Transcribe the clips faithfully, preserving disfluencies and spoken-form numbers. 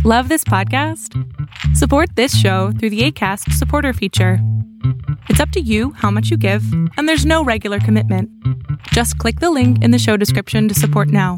Love this podcast? Support this show through the Acast supporter feature. It's up to you how much you give, and there's no regular commitment. Just click the link in the show description to support now.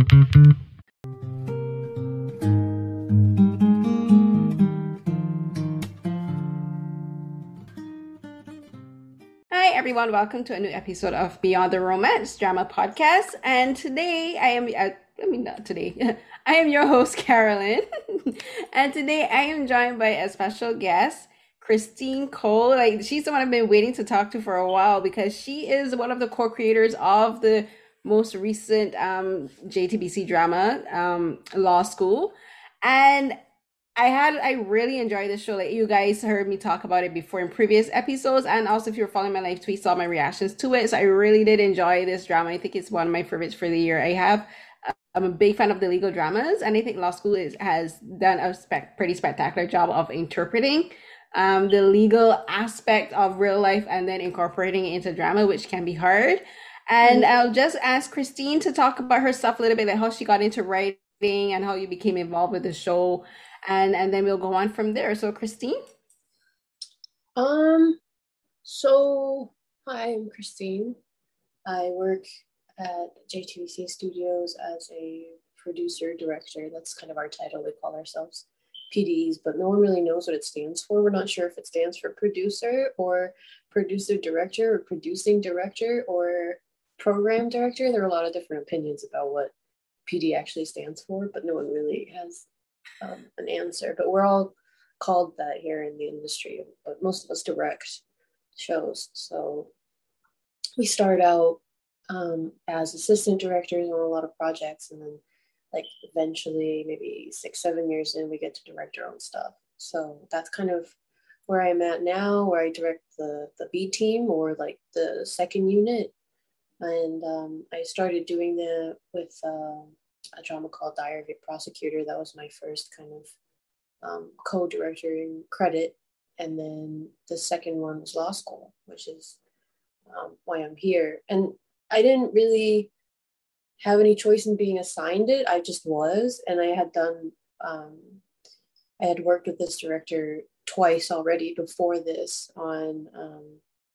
Hi everyone, welcome to a new episode of Beyond the Romance Drama Podcast. And today I am, uh, I mean not today, I am your host Carolyn. And today I am joined by a special guest, Christine Cole. Like, she's the one I've been waiting to talk to for a while because she is one of the co-creators of the most recent um, J T B C drama, um, Law School. And I had I really enjoyed this show. Like, you guys heard me talk about it before in previous episodes, and also if you're following my live tweets, saw my reactions to it. So I really did enjoy this drama. I think it's one of my favorites for the year. I have I'm a big fan of the legal dramas, and I think Law School is has done a spec, pretty spectacular job of interpreting um, the legal aspect of real life and then incorporating it into drama, which can be hard. And mm-hmm. I'll just ask Christine to talk about herself a little bit, like how she got into writing and how you became involved with the show. And and then we'll go on from there. So, Christine? Um, so, hi, I'm Christine. I work at J T B C Studios as a producer, director. That's kind of our title. We call ourselves P D Es, but no one really knows what it stands for. We're not sure if it stands for producer or producer director or producing director or program director. There are a lot of different opinions about what P D actually stands for, but no one really has Um, an answer, but we're all called that here in the industry, but most of us direct shows. So we start out um, as assistant directors on a lot of projects, and then like eventually maybe six seven years in we get to direct our own stuff. So that's kind of where I'm at now, where I direct the the B team, or like the second unit. And um, I started doing that with uh, a drama called Diary of a Prosecutor. That was my first kind of um, co-directing credit. And then the second one was Law School, which is um, why I'm here. And I didn't really have any choice in being assigned it. I just was. And I had done, um, I had worked with this director twice already before this on um,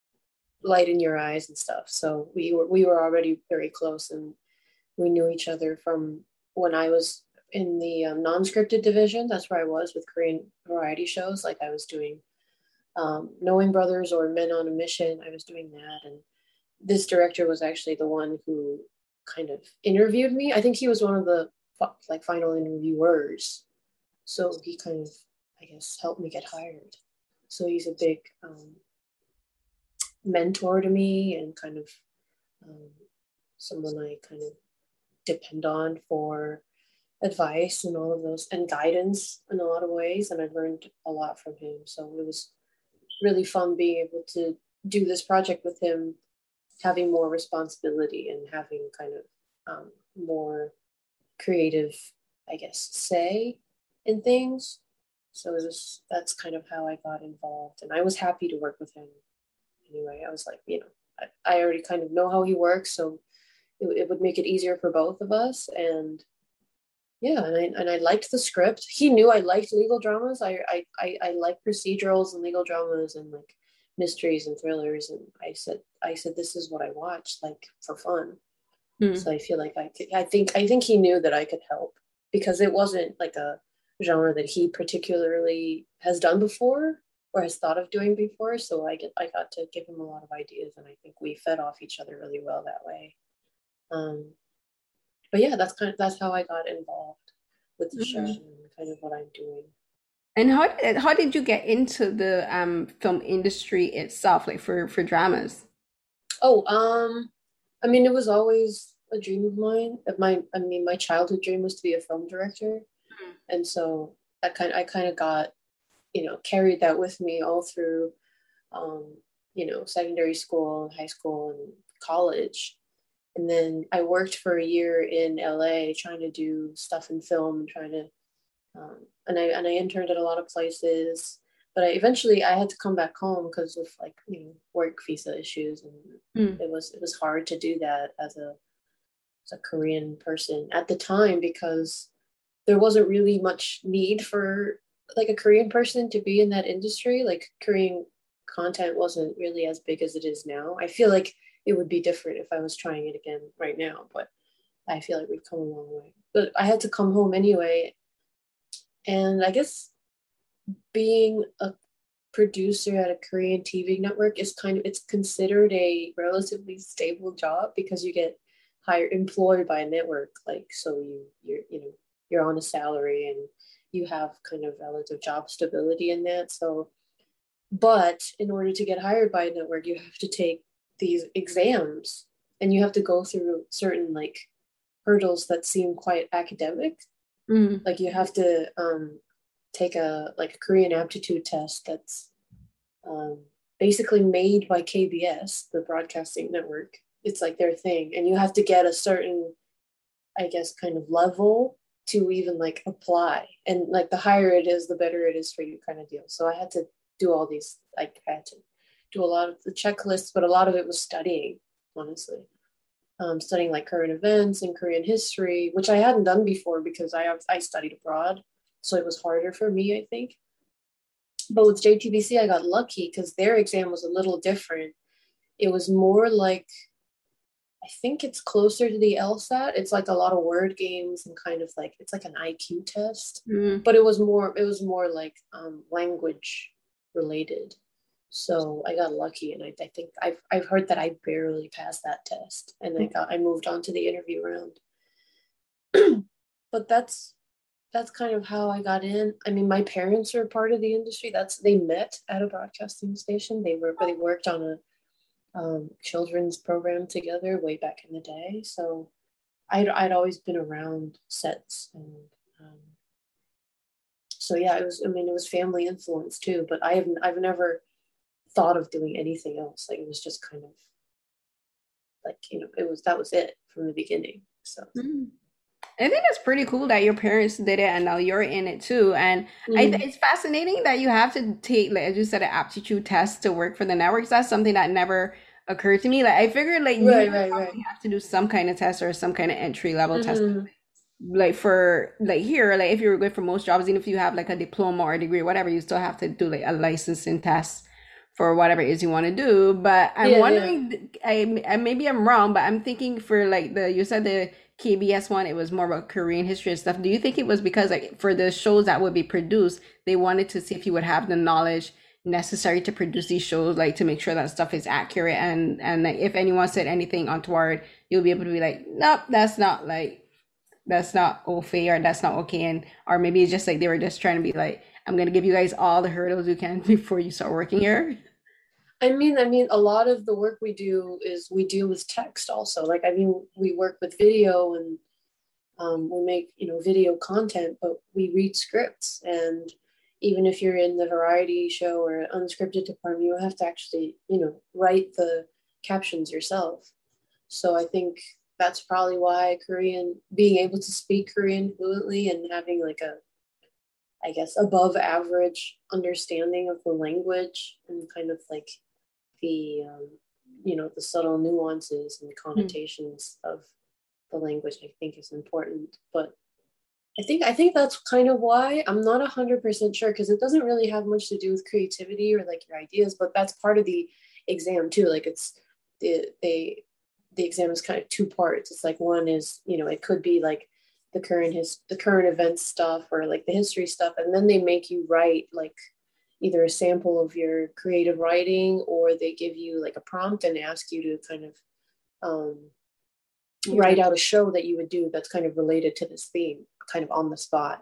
Light in Your Eyes and stuff. So we were, we were already very close, and we knew each other from when I was in the um, non-scripted division. That's where I was with Korean variety shows. Like I was doing um, Knowing Brothers or Men on a Mission. I was doing that. And this director was actually the one who kind of interviewed me. I think he was one of the like final interviewers. So he kind of, I guess, helped me get hired. So he's a big um, mentor to me, and kind of um, someone I kind of depend on for advice and all of those, and guidance in a lot of ways. And I learned a lot from him. So it was really fun being able to do this project with him, having more responsibility and having kind of um, more creative, I guess, say in things. So it was, that's kind of how I got involved. And I was happy to work with him anyway. I was like, you know, I, I already kind of know how he works, so It, it would make it easier for both of us. And yeah, and I, and I liked the script. He knew I liked legal dramas. I, I, I, I like procedurals and legal dramas and like mysteries and thrillers. And I said, I said, this is what I watch, like for fun. Mm. So I feel like I could, I think, I think he knew that I could help, because it wasn't like a genre that he particularly has done before or has thought of doing before. So I get, I got to give him a lot of ideas, and I think we fed off each other really well that way. Um, but yeah, that's kind of, that's how I got involved with the mm-hmm. show and kind of what I'm doing. And how did, how did you get into the um, film industry itself, like for, for dramas? Oh, um, I mean, it was always a dream of mine. My, I mean, my childhood dream was to be a film director. Mm-hmm. And so that kind of, I kind of got, you know, carried that with me all through, um, you know, secondary school, high school, and college. And then I worked for a year in L A trying to do stuff in film and trying to, um, and I and I interned at a lot of places. But I eventually I had to come back home because of like, you know, work visa issues, and mm. it was it was hard to do that as a as a Korean person at the time, because there wasn't really much need for like a Korean person to be in that industry. Like Korean content wasn't really as big as it is now. I feel like it would be different if I was trying it again right now, but I feel like we've come a long way. But I had to come home anyway. And I guess being a producer at a Korean T V network is kind of, it's considered a relatively stable job because you get hired, employed by a network. Like, so you, you're, you know, you're on a salary and you have kind of relative job stability in that. So, but in order to get hired by a network, you have to take these exams and you have to go through certain like hurdles that seem quite academic. Mm. Like you have to um, take a like a Korean aptitude test that's um, basically made by K B S, the broadcasting network. It's like their thing, and you have to get a certain, I guess, kind of level to even like apply. And like the higher it is, the better it is for you, kind of deal. So I had to do all these. Like I had to do a lot of the checklists, but a lot of it was studying, honestly. Um, studying like current events and Korean history, which I hadn't done before because I I studied abroad, so it was harder for me, I think. But with J T B C, I got lucky because their exam was a little different. It was more like, I think it's closer to the LSAT. It's like a lot of word games and kind of like, it's like an I Q test, Mm. but it was more, it was more like um, language related. So I got lucky, and I, I think I've I've heard that I barely passed that test, and I got I moved on to the interview round. But that's that's kind of how I got in. I mean, my parents are part of the industry. That's they met at a broadcasting station. They were they worked on a um, children's program together way back in the day. So I'd I'd always been around sets, and um, so yeah, it was. I mean, it was family influence too. But I have I've never thought of doing anything else. Like it was just kind of like, you know, it was that was it from the beginning. So Mm. I think it's pretty cool that your parents did it and now you're in it too. And I, Mhm. it's fascinating that you have to take, like as you said, an aptitude test to work for the networks. That's something that never occurred to me. Like I figured, like you Right, would right, probably right. have to do some kind of test or some kind of entry level test. Mhm. Like for like here, like if you're good for most jobs, even if you have like a diploma or a degree or whatever, you still have to do like a licensing test for whatever it is you want to do. But I'm Yeah, yeah. wondering, I, I maybe I'm wrong, but I'm thinking for like the you said the K B S one, it was more about Korean history and stuff. Do you think it was because like for the shows that would be produced, they wanted to see if you would have the knowledge necessary to produce these shows, like to make sure that stuff is accurate, and and like if anyone said anything untoward, you'll be able to be like, nope, that's not like that's not okay, or that's not okay, and or maybe it's just like they were just trying to be like, I'm gonna give you guys all the hurdles you can before you start working here. I mean, I mean, a lot of the work we do is we deal with text also. Like, I mean, we work with video and um, we make, you know, video content, but we read scripts. And even if you're in the variety show or unscripted department, you have to actually, you know, write the captions yourself. So I think that's probably why Korean, being able to speak Korean fluently and having like a, I guess, above average understanding of the language and kind of like the, um, you know, the subtle nuances and connotations mm. of the language, I think is important. But I think, I think that's kind of why. I'm not a hundred percent sure because it doesn't really have much to do with creativity or like your ideas, but that's part of the exam too. Like it's, the, they, the exam is kind of two parts. It's like one is, you know, it could be like the current his the current events stuff or like the history stuff, and then they make you write like either a sample of your creative writing, or they give you like a prompt and ask you to kind of um, write out a show that you would do that's kind of related to this theme, kind of on the spot.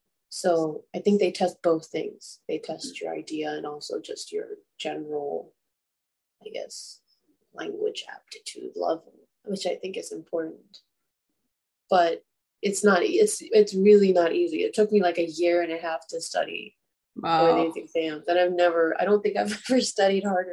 So I think they test both things. They test your idea and also just your general, I guess, language aptitude level, which I think is important. But it's not, it's it's really not easy. It took me like a year and a half to study Wow. for these exams. And I've never, I don't think I've ever studied harder.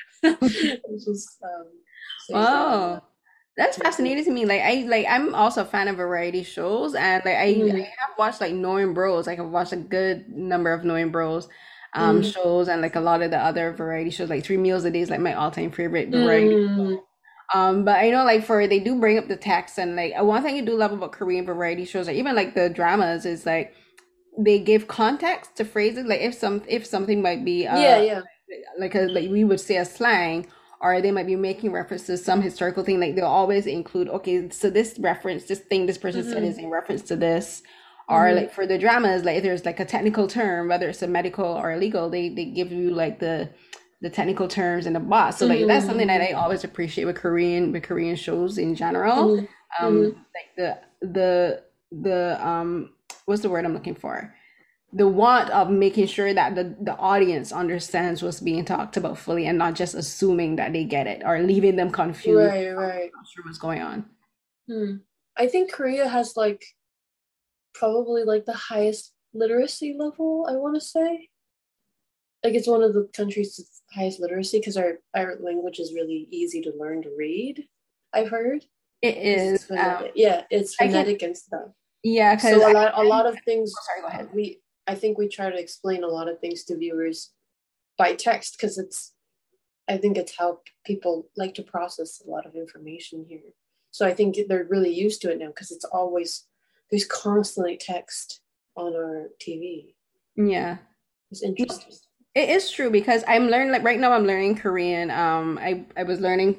It's just, um, so Wow. yeah. That's fascinating to me. Like I like I'm also a fan of variety shows, and like I, Mm. I have watched like Knowing Bros. Like I've watched a good number of Knowing Bros um Mm. shows, and like a lot of the other variety shows, like Three Meals a Day is like my all-time favorite variety show. Mm. Um, but I know like for they do bring up the text and like one thing I do love about Korean variety shows, like even like the dramas, is like they give context to phrases. Like if some if something might be Yeah, uh yeah. like a like we would say a slang, or they might be making reference to some historical thing. Like they'll always include, okay, so this reference, this thing this person said is Mm-hmm. in reference to this. Or Mm-hmm. like for the dramas, like if there's like a technical term, whether it's a medical or legal, they they give you like the the technical terms in the box. So like that's something that Mm-hmm. I always appreciate with Korean with Korean shows in general. Mm-hmm. Mm-hmm. Um, like the the the um what's the word I'm looking for? The want of making sure that the the audience understands what's being talked about fully and not just assuming that they get it or leaving them confused, Right, right. not sure what's going on. Hmm. I think Korea has like probably like the highest literacy level, I want to say. Like it's one of the countries with highest literacy because our, our language is really easy to learn to read, I've heard. It 'Cause it's is. Um, phonetic. Yeah, it's I can, phonetic and stuff. yeah, because So I, a lot a I, lot of oh, things sorry, go ahead. we I think we try to explain a lot of things to viewers by text because it's I think it's how people like to process a lot of information here. So I think they're really used to it now because it's always there's constantly text on our T V. Yeah. It's interesting. It is true because I'm learning like right now I'm learning Korean. Um, I I was learning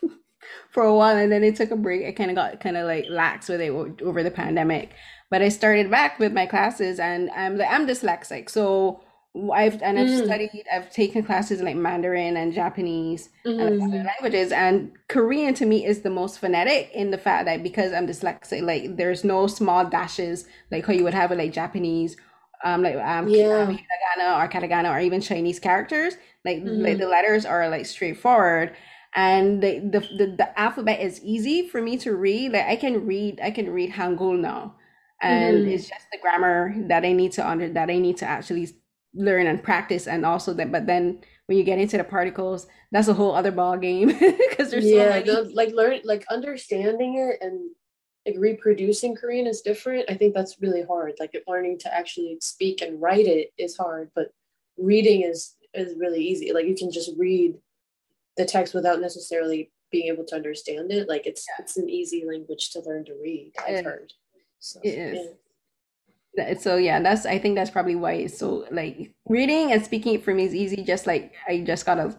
for a while and then it took a break. I kind of got kind of like lax with it o- over the pandemic. But I started back with my classes and I'm like I'm dyslexic. So I've and I've Mm, studied, I've taken classes in like Mandarin and Japanese and like other mm-hmm. languages. And Korean to me is the most phonetic in the fact that because I'm dyslexic, like there's no small dashes like how you would have with like Japanese, um, like um, ki- um Yeah. hiragana or katakana or even Chinese characters. Like like Mm-hmm. the letters are like straightforward and the, the the the alphabet is easy for me to read. Like I can read I can read Hangul now, and Mm-hmm. it's just the grammar that I need to under that I need to actually learn and practice, and also that. But then when you get into the particles, that's a whole other ball game because there's so Yeah, many. the, like learn like understanding it and like reproducing Korean is different. I think that's really hard. Like learning to actually speak and write it is hard, but reading is is really easy. Like you can just read the text without necessarily being able to understand it. Like it's it's an easy language to learn to read, I've It, heard. So it yeah. is. That- So yeah, that's I think that's probably why it's so like reading and speaking for me is easy. Just like I just gotta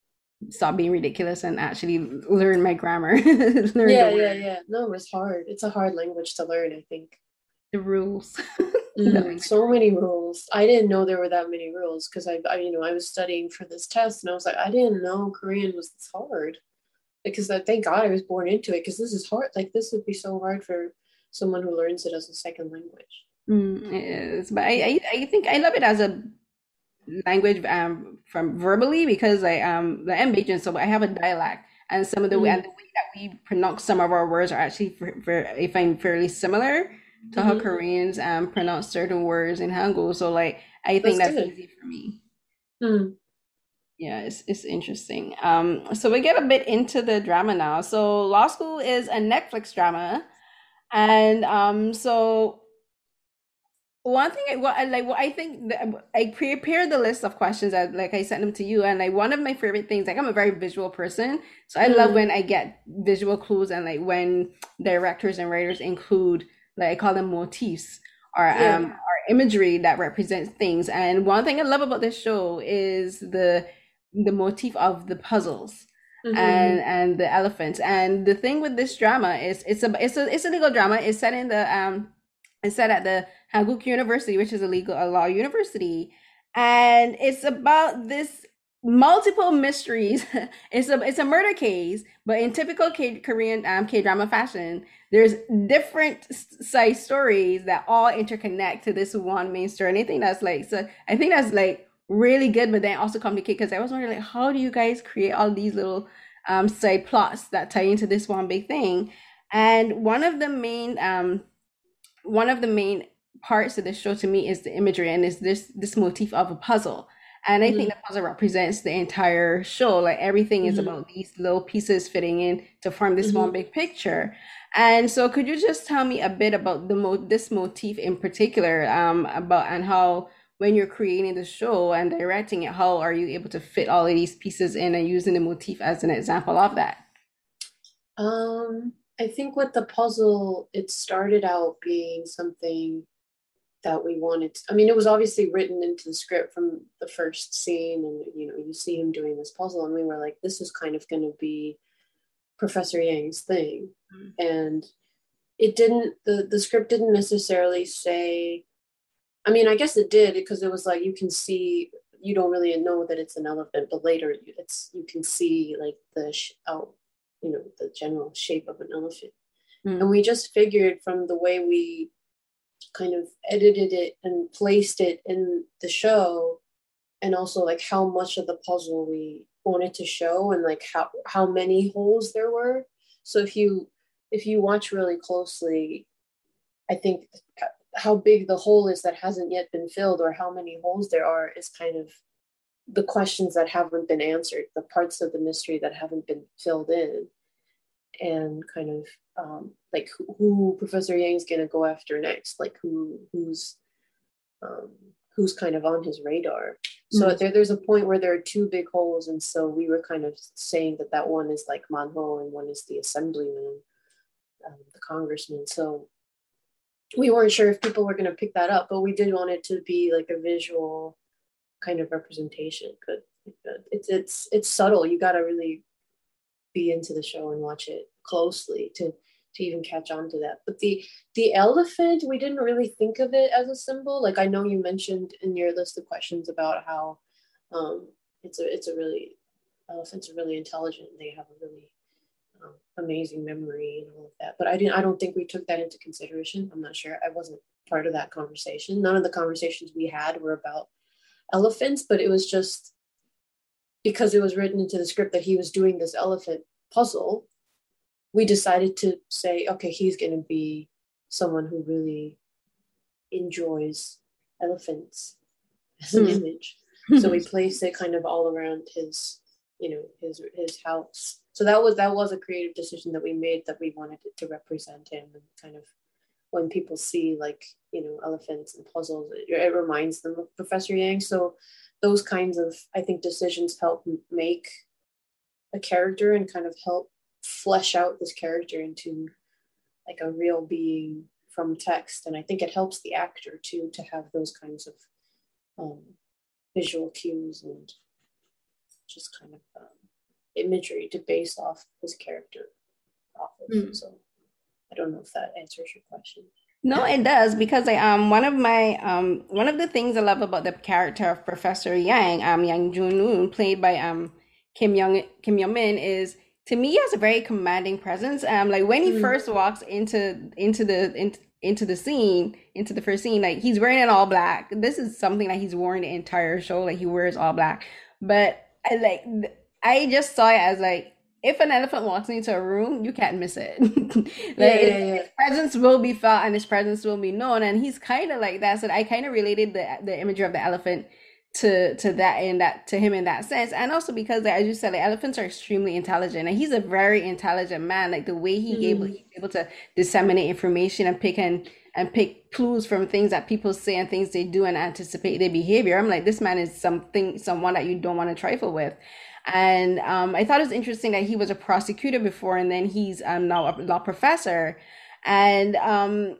stop being ridiculous and actually learn my grammar, learn the Yeah, yeah, word, yeah. No, it's hard. It's a hard language to learn, I think. the rules, the Mm, language so rules. many rules. I didn't know there were that many rules because I, I, you know, I was studying for this test and I was like, I didn't know Korean was this hard because I thank God I was born into it because this is hard. Like this would be so hard for someone who learns it as a second language. Mm, it is, but I, I I think I love it as a language um from verbally because I um like, I'm Bajan, so I have a dialect, and some of the and Mm-hmm. the way that we pronounce some of our words are actually for, for, I find fairly similar to how Mm-hmm. Koreans um pronounce certain words in Hangul. So like I think That's that's good. easy for me. Mm. Yeah, it's it's interesting. Um, so we get a bit into the drama now. So Law School is a Netflix drama, and um, so one thing I what I like what I think that I prepared the list of questions that like I sent them to you, and like one of my favorite things, like I'm a very visual person, so I love Mm. when I get visual clues and like when directors and writers include like I call them motifs or Yeah. um or imagery that represents things. And one thing I love about this show is the the motif of the puzzles and Mm-hmm. and the elephants. And the thing with this drama is it's a it's a it's a legal drama. It's set in the um it's set at the Hanguk University, which is a legal a law university, and it's about this multiple mysteries. it's a it's a murder case, but in typical K, Korean um, K drama fashion, there's different side stories that all interconnect to this one main story. And I think that's like so. I think that's like really good, but then also complicated because I was wondering like, how do you guys create all these little um, side plots that tie into this one big thing? And one of the main um, one of the main parts of the show to me is the imagery and is this this motif of a puzzle. And I think Mm-hmm. the puzzle represents the entire show. Like everything is Mm-hmm. about these little pieces fitting in to form this one Mm-hmm. big picture. And so could you just tell me a bit about the mo this motif in particular, um, about and how when you're creating the show and directing it, how are you able to fit all of these pieces in and using the motif as an example of that? Um, I think with the puzzle, it started out being something that we wanted. To, I mean, it was obviously written into the script from the first scene, and you know, you see him doing this puzzle, and we were like, this is kind of going to be Professor Yang's thing, mm-hmm. and it didn't. the The script didn't necessarily say. I mean, I guess it did because it was like you can see. You don't really know that it's an elephant, but later it's you can see like the sh- out, you know, the general shape of an elephant, mm-hmm. and we just figured from the way we kind of edited it and placed it in the show, and also like how much of the puzzle we wanted to show and like how how many holes there were. So if you if you watch really closely, I think how big the hole is that hasn't yet been filled or how many holes there are is kind of the questions that haven't been answered, the parts of the mystery that haven't been filled in, and kind of um, like who, who Professor Yang's gonna go after next, like who who's um, who's kind of on his radar. So mm-hmm. there, there's a point where there are two big holes, and so we were kind of saying that that one is like Manho and one is the assemblyman, um, the congressman. So we weren't sure if people were going to pick that up, but we did want it to be like a visual kind of representation. But it's it's it's subtle. You got to really be into the show and watch it closely to to even catch on to that. But the the elephant, we didn't really think of it as a symbol. Like I know you mentioned in your list of questions about how um, it's a it's a really elephants are really intelligent. They have a really um, amazing memory and all of that. But I didn't. I don't think we took that into consideration. I'm not sure. I wasn't part of that conversation. None of the conversations we had were about elephants, but it was just because it was written into the script that he was doing this elephant puzzle. We decided to say, okay, he's going to be someone who really enjoys elephants as an mm. image. So we placed it kind of all around his, you know, his his house. So that was that was a creative decision that we made, that we wanted it to represent him, and kind of when people see like, you know, elephants and puzzles, it, it reminds them of Professor Yang. So those kinds of, I think, decisions help make a character and kind of help flesh out this character into like a real being from text. And I think it helps the actor too to have those kinds of um, visual cues and just kind of um, imagery to base off his character off of. Mm. So I don't know if that answers your question. No, it does, because I um one of my um one of the things I love about the character of Professor Yang, um Yang Jun-woon, played by um Kim Young Kim Young Min, is, to me, he has a very commanding presence. Um, like when he mm. first walks into into the in, into the scene, into the first scene, like he's wearing an all black. This is something that he's worn the entire show. Like he wears all black. But I like I just saw it as like, if an elephant walks into a room, you can't miss it. Like yeah, yeah, yeah. His presence will be felt and his presence will be known. And he's kind of like that. So I kind of related the the imagery of the elephant to to that and that to him in that sense. And also because, like, as you said, like, elephants are extremely intelligent, and he's a very intelligent man. Like the way he mm. able he's able to disseminate information and pick and and pick clues from things that people say and things they do and anticipate their behavior. I'm like, this man is something someone that you don't want to trifle with. And um, I thought it was interesting that he was a prosecutor before, and then he's um, now a law professor. And um,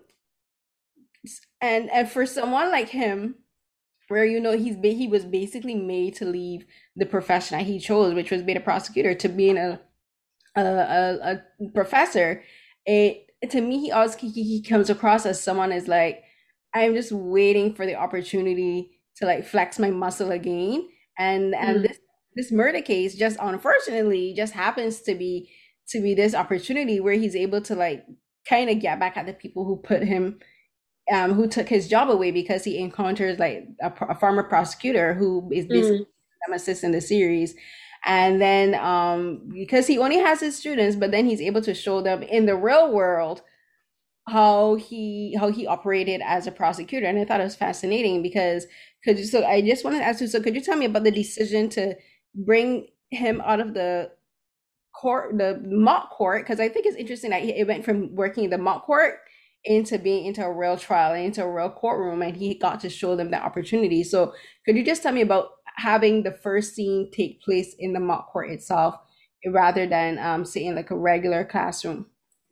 and and for someone like him, where, you know, he's he was basically made to leave the profession that he chose, which was being a prosecutor, to being a a, a, a professor. It to me, he always he, he comes across as someone is like, I'm just waiting for the opportunity to like flex my muscle again, and and mm. this. This murder case just unfortunately just happens to be to be this opportunity where he's able to like kind of get back at the people who put him, um, who took his job away, because he encounters like a, a former prosecutor who is basically mm. nemesis in the series. And then um, because he only has his students, but then he's able to show them in the real world how he how he operated as a prosecutor. And I thought it was fascinating because could you, so I just wanted to ask you, so could you tell me about the decision to bring him out of the court, the mock court? Because I think it's interesting that it went from working in the mock court into being into a real trial and into a real courtroom, and he got to show them that opportunity. So could you just tell me about having the first scene take place in the mock court itself rather than um, say in like a regular classroom?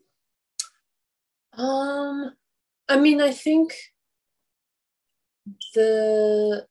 Um, I mean, I think the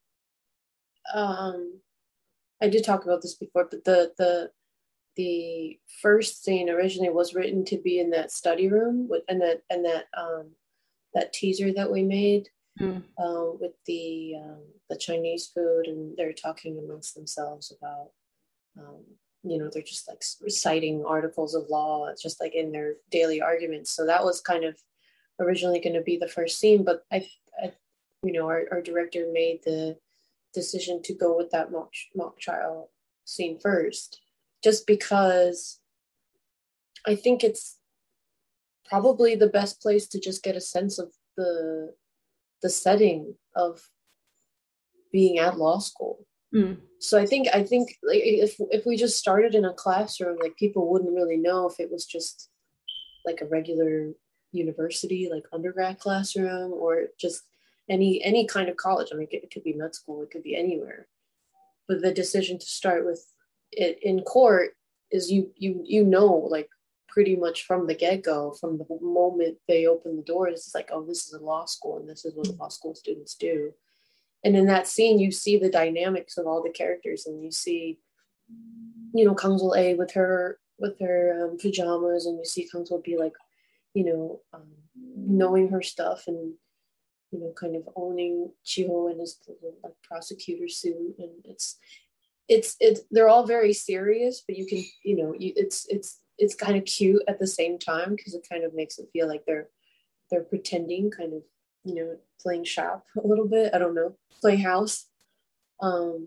um, I did talk about this before, but the the the first scene originally was written to be in that study room with and that and that um that teaser that we made Mm. uh, with the um, the Chinese food, and they're talking amongst themselves about um, you know, they're just like reciting articles of law, it's just like in their daily arguments. So that was kind of originally going to be the first scene, but I, I you know, our, our director made the decision to go with that mock, mock trial scene first, just because I think it's probably the best place to just get a sense of the the setting of being at law school. Mm. So I think I think like if if we just started in a classroom, like people wouldn't really know if it was just like a regular university, like undergrad classroom, or just any any kind of college. I mean, it, it could be med school, it could be anywhere. But the decision to start with it in court is you you you know, like pretty much from the get-go, from the moment they open the doors, it's like, oh, this is a law school and this is what law school students do. And in that scene, you see the dynamics of all the characters, and you see, you know, Kangsul A with her with her um, pajamas, and you see Kangsul be like, you know, um, knowing her stuff, and you know, kind of owning Chiho and his like prosecutor suit, and it's it's it's they're all very serious, but you can, you know, you, it's it's it's kind of cute at the same time, because it kind of makes it feel like they're they're pretending, kind of, you know, playing shop a little bit. I don't know, playing house. Um,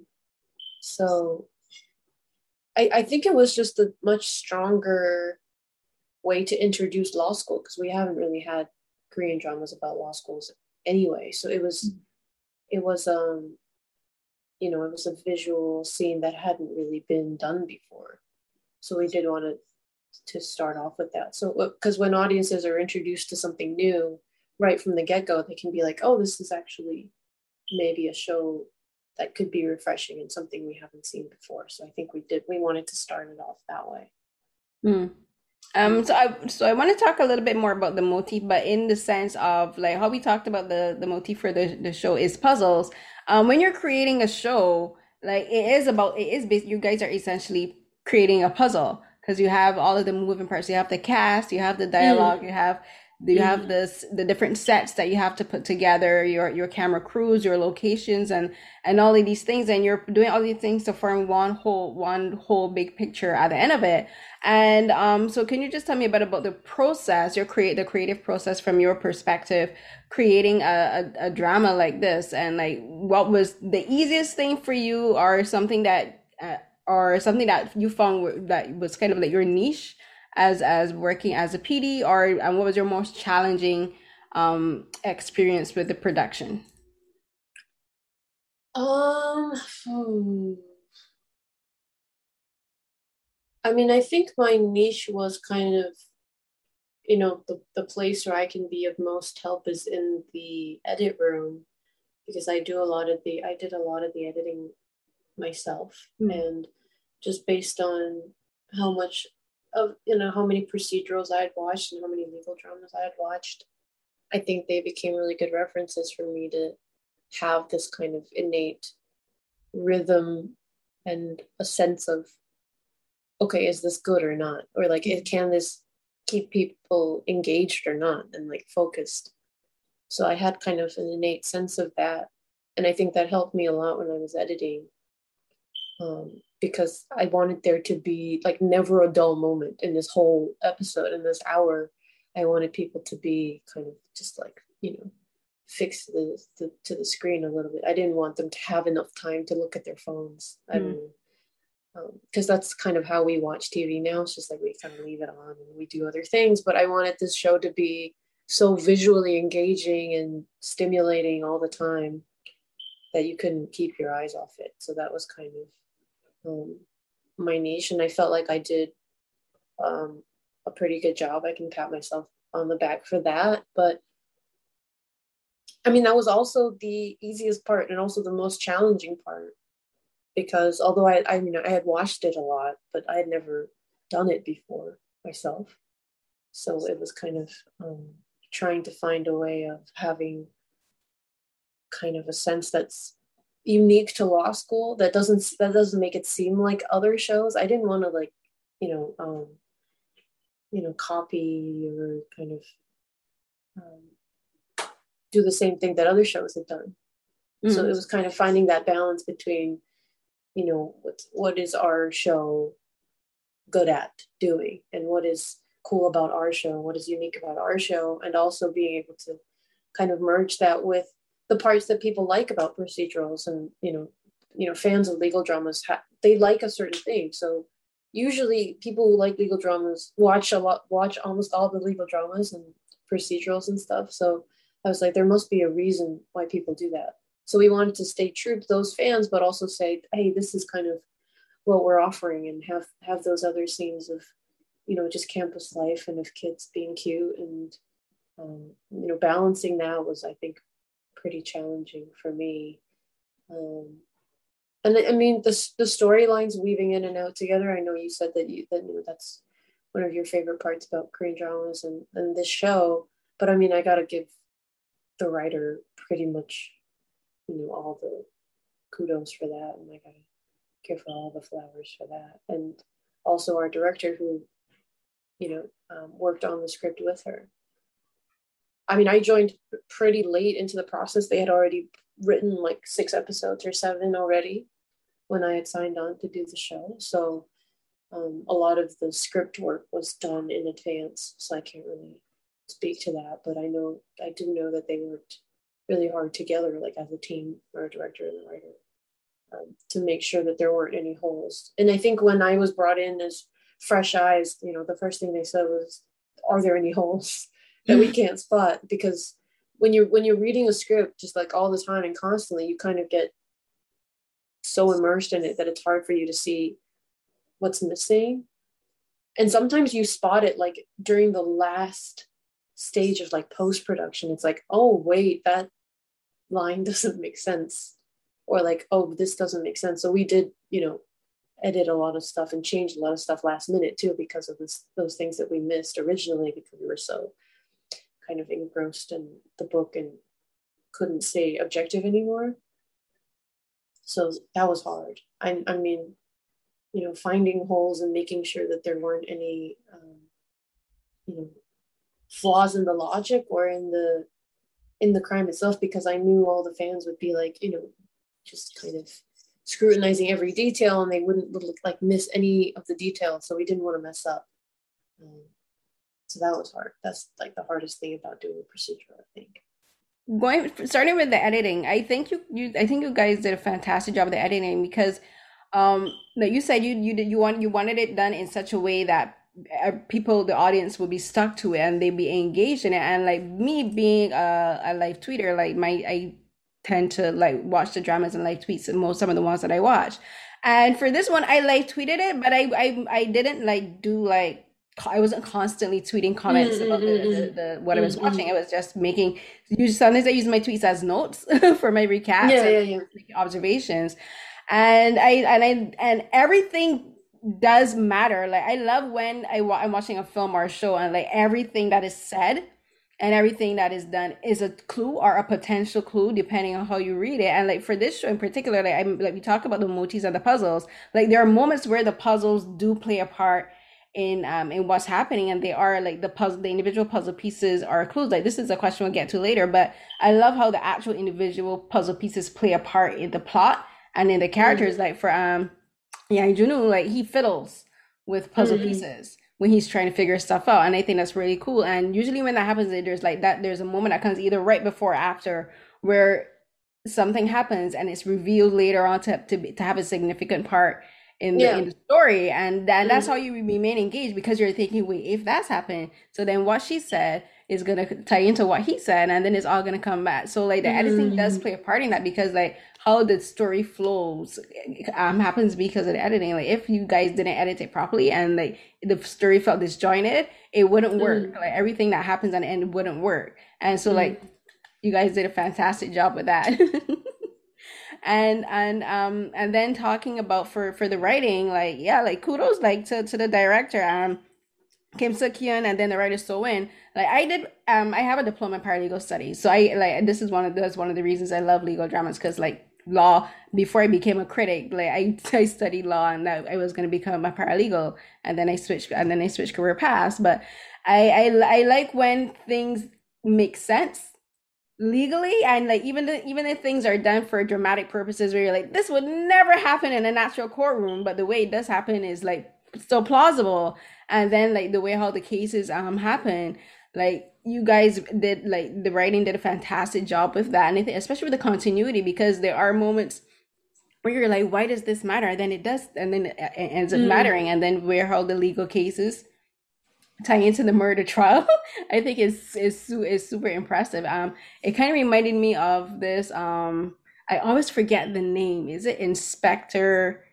so I, I think it was just a much stronger way to introduce law school, because we haven't really had Korean dramas about law schools anyway. So it was, it was, um, you know, it was a visual scene that hadn't really been done before. So we did want to to start off with that. So because when audiences are introduced to something new right from the get-go, they can be like, oh, this is actually maybe a show that could be refreshing and something we haven't seen before. So I think we did, we wanted to start it off that way. Mm. Um, so I so I want to talk a little bit more about the motif, but in the sense of like how we talked about the the motif for the, the show is puzzles. Um, when you're creating a show, like it is about it is based, you guys are essentially creating a puzzle, because you have all of the moving parts. You have the cast, you have the dialogue, mm. you have you mm. have this the different sets that you have to put together, your your camera crews, your locations, and and all of these things, and you're doing all these things to form one whole one whole big picture at the end of it. And um, so can you just tell me a bit about the process, your create the creative process from your perspective, creating a, a, a drama like this, and like what was the easiest thing for you, or something that uh, or something that you found that was kind of like your niche as as working as a P D, or and what was your most challenging um, experience with the production? Um. Hmm. I mean, I think my niche was kind of, you know, the, the place where I can be of most help is in the edit room, because I do a lot of the, I did a lot of the editing myself. Mm. And just based on how much of, you know, how many procedurals I had watched and how many legal dramas I had watched, I think they became really good references for me to have this kind of innate rhythm and a sense of, okay, is this good or not? Or like, can this keep people engaged or not, and like focused? So I had kind of an innate sense of that. And I think that helped me a lot when I was editing, um, because I wanted there to be like never a dull moment in this whole episode, in this hour. I wanted people to be kind of just like, you know, fixed to the, to, to the screen a little bit. I didn't want them to have enough time to look at their phones. Mm. I don't know. Because um, that's kind of how we watch T V now. It's just like we kind of leave it on and we do other things. But I wanted this show to be so visually engaging and stimulating all the time that you couldn't keep your eyes off it. So that was kind of um, my niche. And I felt like I did um, a pretty good job. I can pat myself on the back for that. But I mean, that was also the easiest part and also the most challenging part. Because although I, I, you know, I had watched it a lot, but I had never done it before myself. So it was kind of um, trying to find a way of having kind of a sense that's unique to law school, that doesn't that doesn't make it seem like other shows. I didn't want to like, you know, um, you know, copy or kind of um, do the same thing that other shows have done. Mm. So it was kind of finding that balance between, you know, what what is our show good at doing, and what is cool about our show, what is unique about our show, and also being able to kind of merge that with the parts that people like about procedurals. And you know, you know, fans of legal dramas, ha- they like a certain thing. So usually, people who like legal dramas watch a lot, watch almost all the legal dramas and procedurals and stuff. So I was like, there must be a reason why people do that. So we wanted to stay true to those fans, but also say, hey, this is kind of what we're offering, and have have those other scenes of, you know, just campus life and of kids being cute. And um, you know, balancing that was, I think, pretty challenging for me. Um, and I mean, the the storylines weaving in and out together. I know you said that you that you know, that's one of your favorite parts about Korean dramas and, and this show. But I mean, I gotta give the writer pretty much, you know, all the kudos for that, and I gotta give her all the flowers for that. And also our director, who, you know, um, worked on the script with her. I mean, I joined pretty late into the process. They had already written like six episodes or seven already when I had signed on to do the show. So um, a lot of the script work was done in advance. So I can't really speak to that, but I know, I do know that they worked really hard together, like as a team, or a director and a writer, um, to make sure that there weren't any holes. And I think when I was brought in as fresh eyes, you know, the first thing they said was, are there any holes that we can't spot? Because when you're when you're reading a script just like all the time and constantly, you kind of get so immersed in it that it's hard for you to see what's missing. And sometimes you spot it like during the last stage of like post-production. It's like, oh wait, that line doesn't make sense, or like, oh, this doesn't make sense. So we did, you know, edit a lot of stuff and change a lot of stuff last minute too, because of this, those things that we missed originally, because we were so kind of engrossed in the book and couldn't stay objective anymore. So that was hard. I, I mean, you know, finding holes and making sure that there weren't any, um, you know, flaws in the logic or in the in the crime itself, because I knew all the fans would be like, you know, just kind of scrutinizing every detail, and they wouldn't look like miss any of the details. So we didn't want to mess up. Um, so that was hard. That's like the hardest thing about doing a procedure, I think. Going starting with the editing, I think you you I think you guys did a fantastic job of the editing, because um like you said, you you did you want you wanted it done in such a way that people, the audience, would be stuck to it and they'd be engaged in it. And like me being a, a live tweeter, like my I tend to like watch the dramas and live tweets, and most some of the ones that I watch. And for this one, I live tweeted it, but I I, I didn't like do like I wasn't constantly tweeting comments mm-hmm. about the, the, the what mm-hmm. I was watching. I was just making use sometimes I use my tweets as notes for my recaps yeah, and yeah, yeah. observations. And I and I and everything does matter. Like I love when I wa- I'm watching a film or a show, and like everything that is said and everything that is done is a clue or a potential clue, depending on how you read it. And like for this show in particular, like I'm like we talk about the motifs and the puzzles. Like there are moments where the puzzles do play a part in um in what's happening, and they are like the puzzle, the individual puzzle pieces are clues. Like this is a question we'll get to later, but I love how the actual individual puzzle pieces play a part in the plot and in the characters. Mm-hmm. Like for um. Yeah, Junwoo, like he fiddles with puzzle mm-hmm. pieces when he's trying to figure stuff out, and I think that's really cool. And usually when that happens, there's like that there's a moment that comes either right before or after where something happens and it's revealed later on to to, to have a significant part in the, yeah. in the story, and that, mm-hmm. that's how you remain engaged, because you're thinking, wait, if that's happened, so then what she said is gonna tie into what he said, and then it's all gonna come back. So like the mm-hmm. editing does play a part in that, because like how the story flows um happens because of the editing. Like if you guys didn't edit it properly and like the story felt disjointed, it wouldn't work. Mm-hmm. Like everything that happens at the end wouldn't work. And so mm-hmm. like you guys did a fantastic job with that. and and um and then talking about for for the writing, like yeah, like kudos like to to the director, um Kim Soo Hyun, and then the writer So In. Like I did, um, I have a diploma in paralegal studies, so I like this is one of that's one of the reasons I love legal dramas because like law. Before I became a critic, like I I studied law and that I was going to become a paralegal, and then I switched and then I switched career paths. But I I I like when things make sense legally and like even the, even if things are done for dramatic purposes where you're like this would never happen in a natural courtroom, but the way it does happen is like still plausible. And then like the way how the cases um happen, like you guys did like the writing did a fantastic job with that, and I think especially with the continuity because there are moments where you're like why does this matter, and then it does, and then it ends up Mm. mattering, and then where how the legal cases tie into the murder trial I think is is su- is super impressive. Um it kind of reminded me of this, um I always forget the name. Is it Inspector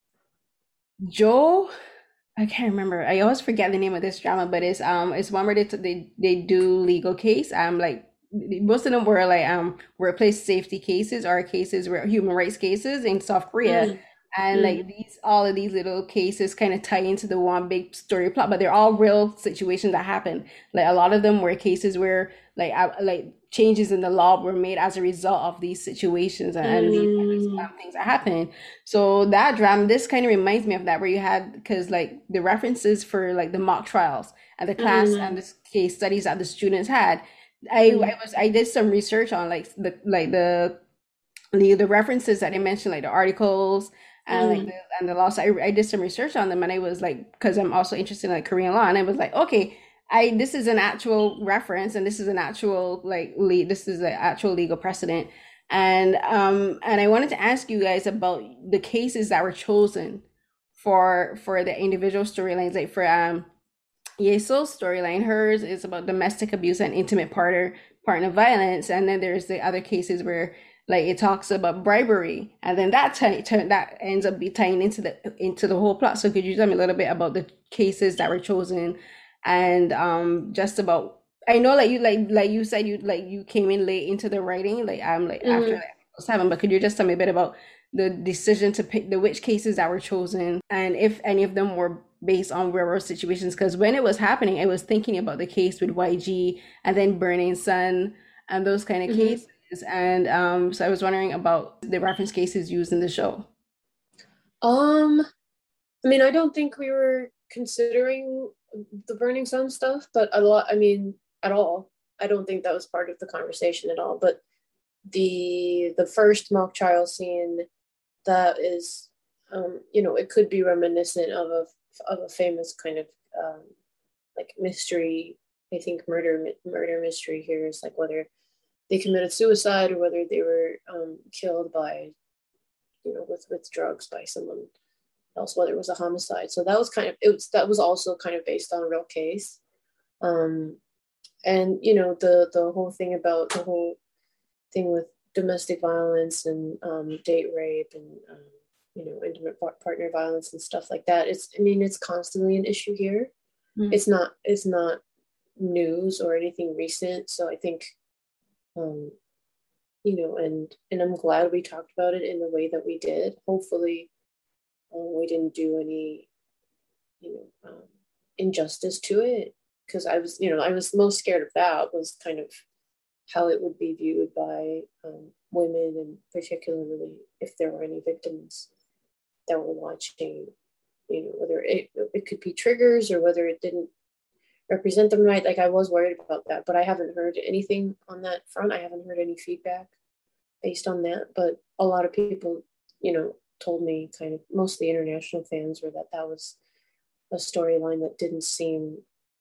Joe? I can't remember. I always forget the name of this drama, but it's um it's one where they they they do legal case. Um like most of them were like um workplace safety cases or cases where human rights cases in South Korea. Mm. And Mm. like these all of these little cases kind of tie into the one big story plot, but they're all real situations that happen. Like a lot of them were cases where like uh, like changes in the law were made as a result of these situations and, and these Mm. um, things that happen. So that drama, this kind of reminds me of that, where you had because like the references for like the mock trials and the class and Mm. the case studies that the students had. I Mm. I was I did some research on like the like the the, the references that I mentioned, like the articles and like Mm. the and the laws. I I did some research on them, and I was like, because I'm also interested in like Korean law, and I was like, okay, I this is an actual reference, and this is an actual like le this is an actual legal precedent, and um and I wanted to ask you guys about the cases that were chosen for for the individual storylines, like for um Yesol's storyline. Hers is about domestic abuse and intimate partner partner violence, and then there's the other cases where like it talks about bribery, and then that t- t- that ends up be tying into the into the whole plot. So could you tell me a little bit about the cases that were chosen, and um just about I know like you like like you said you like you came in late into the writing, like I'm like after Mm. like seven, but could you just tell me a bit about the decision to pick the which cases that were chosen and if any of them were based on real world situations? Because when it was happening, I was thinking about the case with Y G and then Burning Sun and those kind of Mhm. cases. And um, so I was wondering about the reference cases used in the show. Um, I mean, I don't think we were considering the Burning Sun stuff, but a lot, I mean, at all. I don't think that was part of the conversation at all. But the the first mock trial scene, that is, um, you know, it could be reminiscent of a of a famous kind of um, like mystery. I think murder murder mystery here is like whether they committed suicide or whether they were um, killed by, you know, with with drugs by someone else, whether it was a homicide. So that was kind of it was that was also kind of based on a real case. Um, and you know the the whole thing about the whole thing with domestic violence and um, date rape and um, you know intimate par- partner violence and stuff like that. It's I mean it's constantly an issue here. Mm. It's not it's not news or anything recent. So I think um, you know and and I'm glad we talked about it in the way that we did. Hopefully um, we didn't do any you know um, injustice to it, because I was you know I was most scared of that was kind of how it would be viewed by um, women, and particularly if there were any victims that were watching, you know, whether it, it could be triggers or whether it didn't represent them right. Like I was worried about that, but I haven't heard anything on that front. I haven't heard any feedback based on that, but a lot of people, you know, told me, kind of mostly international fans, were that that was a storyline that didn't seem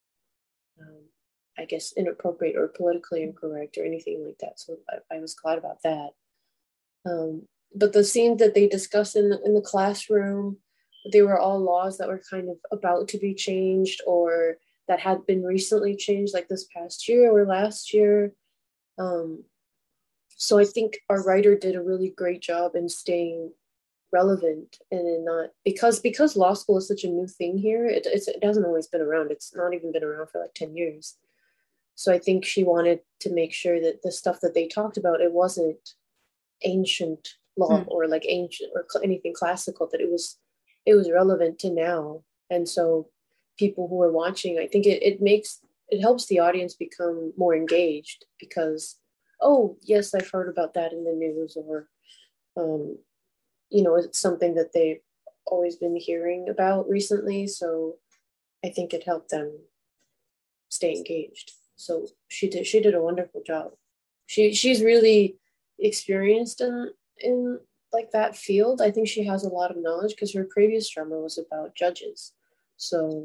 um, I guess, inappropriate or politically incorrect or anything like that. So I, I was glad about that. Um, but the scenes that they discussed in the, in the classroom, they were all laws that were kind of about to be changed or that had been recently changed, like this past year or last year. Um, so I think our writer did a really great job in staying relevant and in not because because law school is such a new thing here. It, it's, it hasn't always been around. It's not even been around for like ten years. So I think she wanted to make sure that the stuff that they talked about, it wasn't ancient long Mm. or like ancient or cl- anything classical, that it was it was relevant to now. And so people who are watching, I think it, it makes it helps the audience become more engaged, because, oh yes, I've heard about that in the news, or um, you know, it's something that they've always been hearing about recently. So I think it helped them stay engaged. So she did she did a wonderful job. She she's really experienced in in like that field. I think she has a lot of knowledge because her previous drama was about judges. So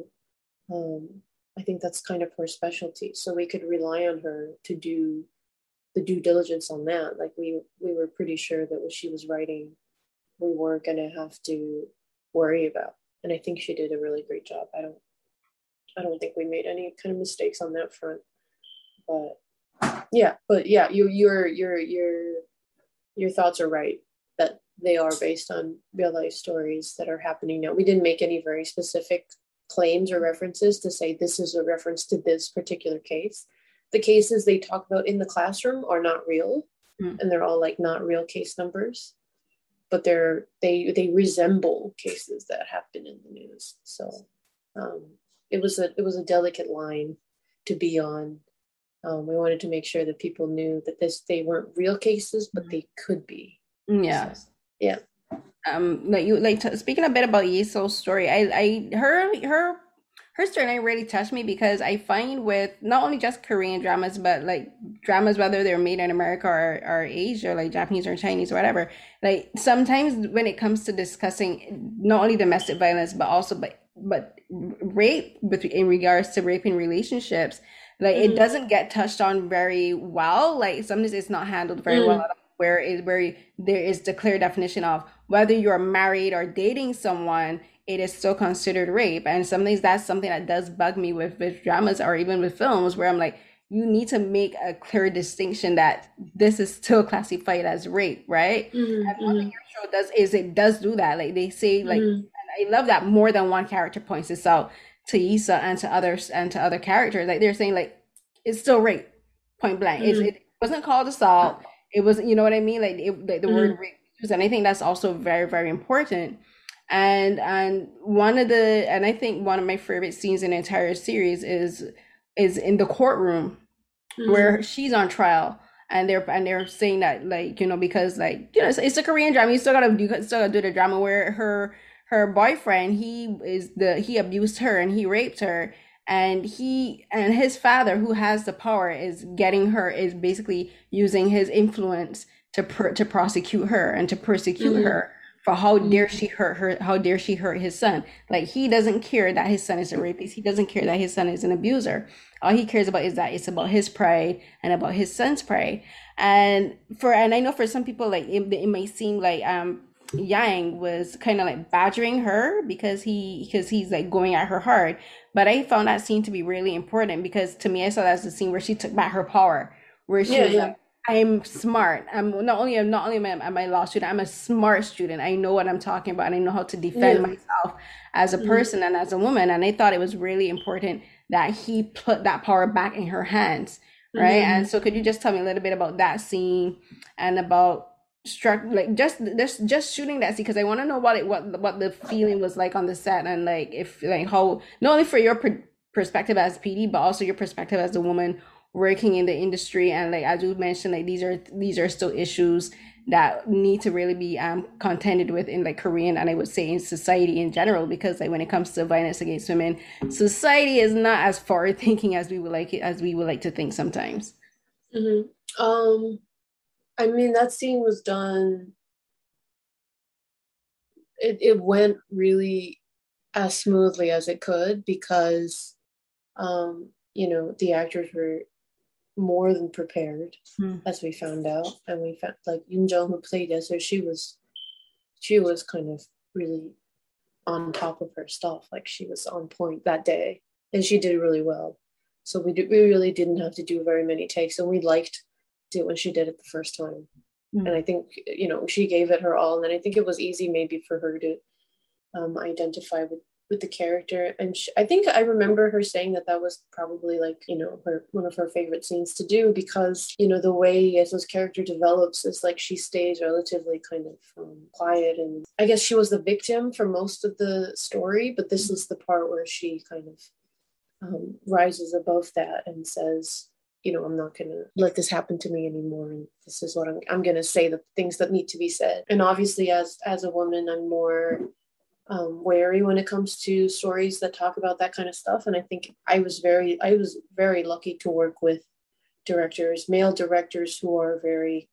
um, I think that's kind of her specialty. So we could rely on her to do the due diligence on that. Like we we were pretty sure that what she was writing, we weren't gonna have to worry about. And I think she did a really great job. I don't I don't think we made any kind of mistakes on that front. But yeah, but yeah, you your your your your thoughts are right, that they are based on real life stories that are happening now. We didn't make any very specific claims or references to say this is a reference to this particular case. The cases they talk about in the classroom are not real, Mm. and they're all like not real case numbers, but they're they they resemble cases that have been in the news. So um, it was a it was a delicate line to be on. Um, we wanted to make sure that people knew that this they weren't real cases, but they could be. Yeah. So, yeah. Um, like you like t- speaking a bit about Yeso's story. I, I her her her story really touched me because I find with not only just Korean dramas, but like dramas whether they're made in America or, or Asia, like Japanese or Chinese or whatever. Like sometimes when it comes to discussing not only domestic violence but also but but rape with in regards to rape in relationships, like it Mhm. doesn't get touched on very well. Like sometimes it's not handled very well Mm. at all, where is where there is the clear definition of whether you're married or dating someone, it is still considered rape. And sometimes that's something that does bug me with with dramas or even with films, where I'm like, you need to make a clear distinction that this is still classified as rape, right? Mhm. And one thing Mhm. your show does is it does do that. Like they say, like, Mhm. and I love that more than one character points this out to Issa and to others and to other characters. Like they're saying, like, it's still rape, point blank. It's, Mhm. it wasn't called assault. It wasn't, you know what I mean? Like it, the, the word Mhm. rape used, and I think that's also very, very important. And and one of the and I think one of my favorite scenes in the entire series is is in the courtroom Mhm. where she's on trial, and they're and they're saying that, like, you know, because like, you know, it's, it's a Korean drama, you still gotta do still gotta do the drama where her her boyfriend, he is the he abused her and he raped her, and he and his father, who has the power, is getting her is basically using his influence to per, to prosecute her and to persecute Mhm. her for how dare Mhm. she hurt her how dare she hurt his son. Like he doesn't care that his son is a rapist, he doesn't care that his son is an abuser. All he cares about is that it's about his pride and about his son's pride. And for and I know for some people, like it, it may seem like um Yang was kind of like badgering her because he because he's like going at her hard. But I found that scene to be really important because to me I saw that as the scene where she took back her power, where she Yeah. was Yeah. like, I'm smart. I'm not only I'm not only am I, am I a law student, I'm a smart student. I know what I'm talking about, and I know how to defend Yeah. myself as a Mhm. person and as a woman. And I thought it was really important that he put that power back in her hands, right? Mhm. And so, could you just tell me a little bit about that scene and about struck like just just just shooting that scene, because I want to know what it what what the feeling was like on the set, and like if like how not only for your per- perspective as P D, but also your perspective as a woman working in the industry. And like as you mentioned, like these are these are still issues that need to really be um contended with in like Korean, and I would say in society in general, because like when it comes to violence against women, society is not as forward thinking as we would like it as we would like to think sometimes. Mhm. Um, I mean, that scene was done. It it went really as smoothly as it could because, um, you know, the actors were more than prepared, Mm. as we found out, and we found like Yoon Jung, who played Esther, she was she was kind of really on top of her stuff. Like she was on point that day, and she did really well. So we did, we really didn't have to do very many takes, and we liked it when she did it the first time. Mm. And I think, you know, she gave it her all, and then I think it was easy maybe for her to um, identify with with the character. And she, I think I remember her saying that that was probably like, you know, her one of her favorite scenes to do, because, you know, the way Yeso's character develops is like she stays relatively kind of um, quiet, and I guess she was the victim for most of the story, but this is the part where she kind of um, rises above that and says, you know, I'm not going to let this happen to me anymore. And this is what I'm, I'm going to say, the things that need to be said. And obviously as, as a woman, I'm more um, wary when it comes to stories that talk about that kind of stuff. And I think I was very, I was very lucky to work with directors, male directors who are very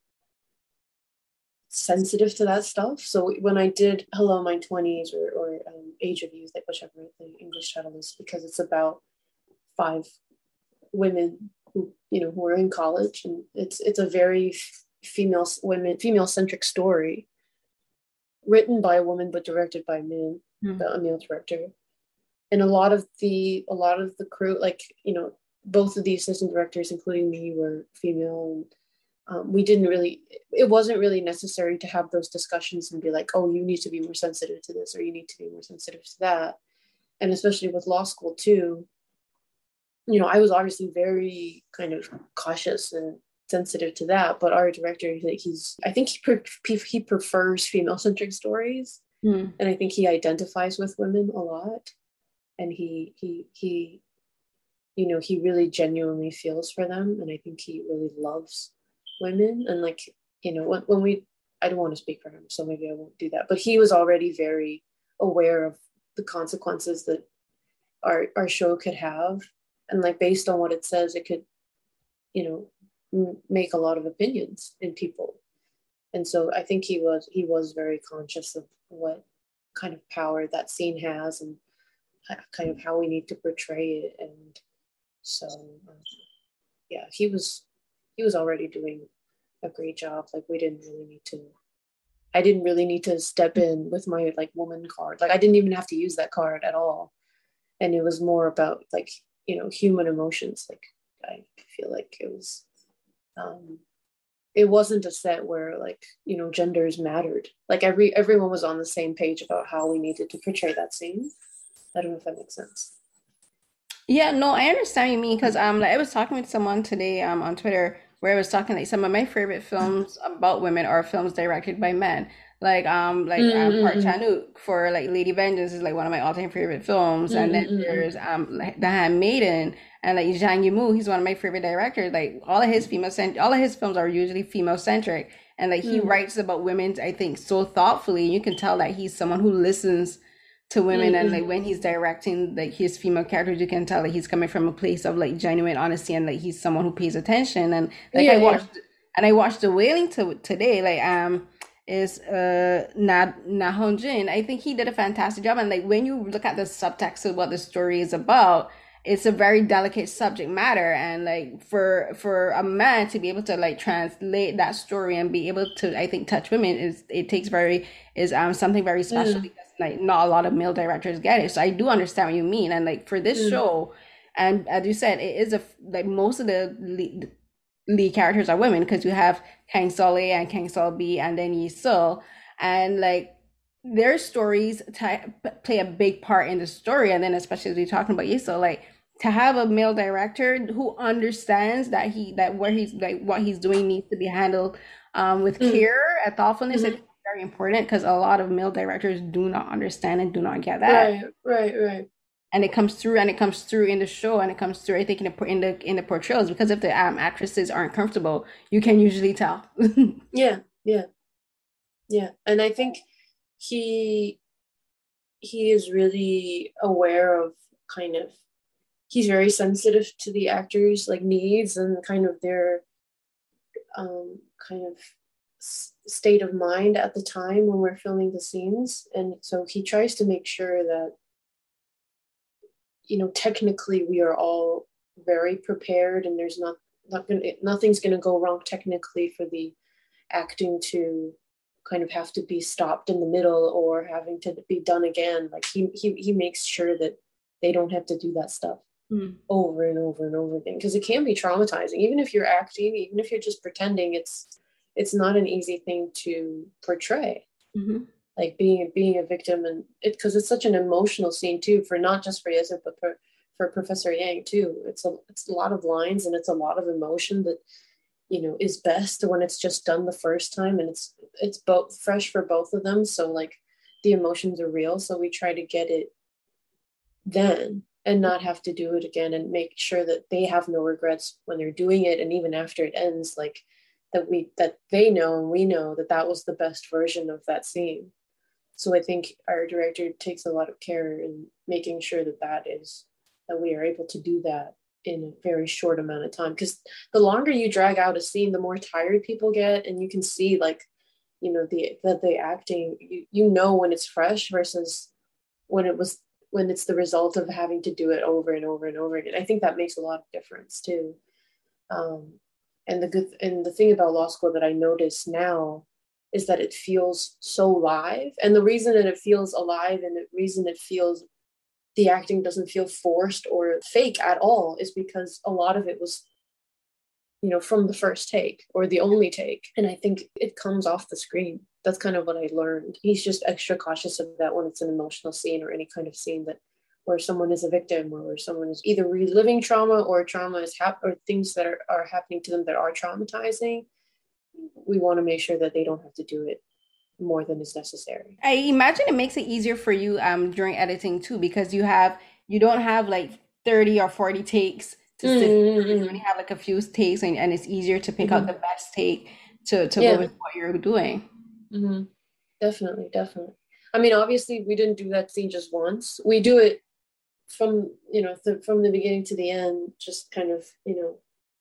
sensitive to that stuff. So when I did Hello My twenties or, or um, Age of Youth, like whichever the English title is, because it's about five women who, you know, who are in college, and it's it's a very female women female centric story, written by a woman but directed by men, mm. a male director. And a lot of the a lot of the crew, like, you know, both of the assistant directors, including me, were female. And um, we didn't really, it wasn't really necessary to have those discussions and be like, oh, you need to be more sensitive to this, or you need to be more sensitive to that. And especially with law school too, you know, I was obviously very kind of cautious and sensitive to that, but our director, he's, I think he pre- he prefers female-centric stories, mm. and I think he identifies with women a lot, and he he he, you know, he really genuinely feels for them, and I think he really loves women. And like, you know, when when we, I don't want to speak for him, so maybe I won't do that, but he was already very aware of the consequences that our our show could have. And like, based on what it says, it could, you know, m- make a lot of opinions in people. And so I think he was, he was very conscious of what kind of power that scene has, and kind of how we need to portray it. And so, um, yeah, he was, he was already doing a great job. Like, we didn't really need to, I didn't really need to step in with my like woman card. Like, I didn't even have to use that card at all. And it was more about like, you know, human emotions. Like, I feel like it was, um, it wasn't a set where like, you know, genders mattered. Like every, everyone was on the same page about how we needed to portray that scene. I don't know if that makes sense. Yeah, no, I understand what you mean, because um, like I was talking with someone today um on Twitter where I was talking like some of my favorite films about women are films directed by men. Like um like um, Park Mm-hmm. Chan-wook for like Lady Vengeance is like one of my all-time favorite films, Mm-hmm. and then there's um like The Handmaiden, and like Zhang Yimou, he's one of my favorite directors. Like all of his female cent- all of his films are usually female centric, and like he Mm-hmm. writes about women, I think, so thoughtfully. You can tell that he's someone who listens to women, Mm-hmm. and like when he's directing like his female characters, you can tell that he's coming from a place of like genuine honesty, and like he's someone who pays attention. And like Yeah, I watched yeah. and I watched The Wailing to, today. Like um is uh Na Na Hong Jin. I think he did a fantastic job. And like when you look at the subtext of what the story is about, it's a very delicate subject matter. And like for for a man to be able to like translate that story and be able to, I think, touch women is, it takes very is um something very special, Mm. because like not a lot of male directors get it. So I do understand what you mean. And like for this Mm. show, and as you said, it is a like most of the lead, lead characters are women, because you have Kang Sol A and Kang Sol B and then Yi Sul, and like their stories t- play a big part in the story. And then especially as we're talking about Yi Sul, like to have a male director who understands that he that where he's like what he's doing needs to be handled um with Mm. care and thoughtfulness, Mhm. is very important, because a lot of male directors do not understand and do not get that. Right, right, right. And it comes through, and it comes through in the show, and it comes through, I think, in the in the in the portrayals, because if the um, actresses aren't comfortable, you can usually tell. Yeah, yeah, yeah. And I think he he is really aware of kind of, he's very sensitive to the actors' like needs and kind of their um kind of s- state of mind at the time when we're filming the scenes. And so he tries to make sure that, you know, technically we are all very prepared, and there's not not gonna nothing's gonna go wrong technically for the acting to kind of have to be stopped in the middle or having to be done again. Like he he he makes sure that they don't have to do that stuff mm. over and over and over again, because it can be traumatizing. Even if you're acting, even if you're just pretending, it's it's not an easy thing to portray. Mm-hmm. like being being a victim, and it because it's such an emotional scene too, for not just for Yusuf but for for Professor Yang too. It's a it's a lot of lines and it's a lot of emotion that, you know, is best when it's just done the first time, and it's it's both fresh for both of them. So like the emotions are real. So we try to get it then and not have to do it again, and make sure that they have no regrets when they're doing it, and even after it ends, like that we that they know and we know that that was the best version of that scene. So I think our director takes a lot of care in making sure that that is that we are able to do that in a very short amount of time, because the longer you drag out a scene, the more tired people get, and you can see like, you know, the that the acting, you, you know when it's fresh versus when it was when it's the result of having to do it over and over and over again. I think that makes a lot of difference too. Um, and the good and the thing about law school that I notice now is that it feels so live, and the reason that it feels alive and the reason it feels the acting doesn't feel forced or fake at all is because a lot of it was, you know, from the first take or the only take. And I think it comes off the screen. That's kind of what I learned. He's just extra cautious of that when it's an emotional scene or any kind of scene that where someone is a victim or where someone is either reliving trauma or trauma is hap- or things that are, are happening to them that are traumatizing. We want to make sure that they don't have to do it more than is necessary. I imagine it makes it easier for you um during editing too, because you have you don't have like thirty or forty takes to sit Mm-hmm. through. You only have like a few takes, and, and it's easier to pick out Mm-hmm. the best take to to Yeah. go with what you're doing. Mm-hmm. Definitely, definitely. I mean, obviously, we didn't do that scene just once. We do it from, you know, th- from the beginning to the end, just kind of, you know,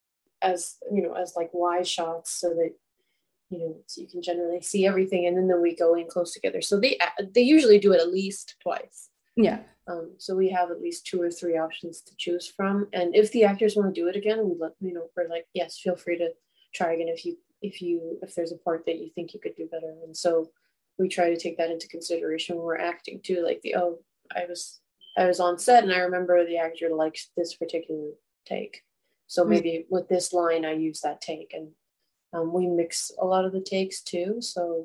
as, you know, as like wide shots so that, you know, so you can generally see everything. And then, then we go in close together. So they, they usually do it at least twice. Yeah. Um, so we have at least two or three options to choose from. And if the actors want to do it again, we let, you know, we're like, yes, feel free to try again if you, if you, if there's a part that you think you could do better. And so we try to take that into consideration when we're acting too. Like the, oh, I was, I was on set and I remember the actor likes this particular take. So maybe with this line, I use that take. And um, we mix a lot of the takes too. So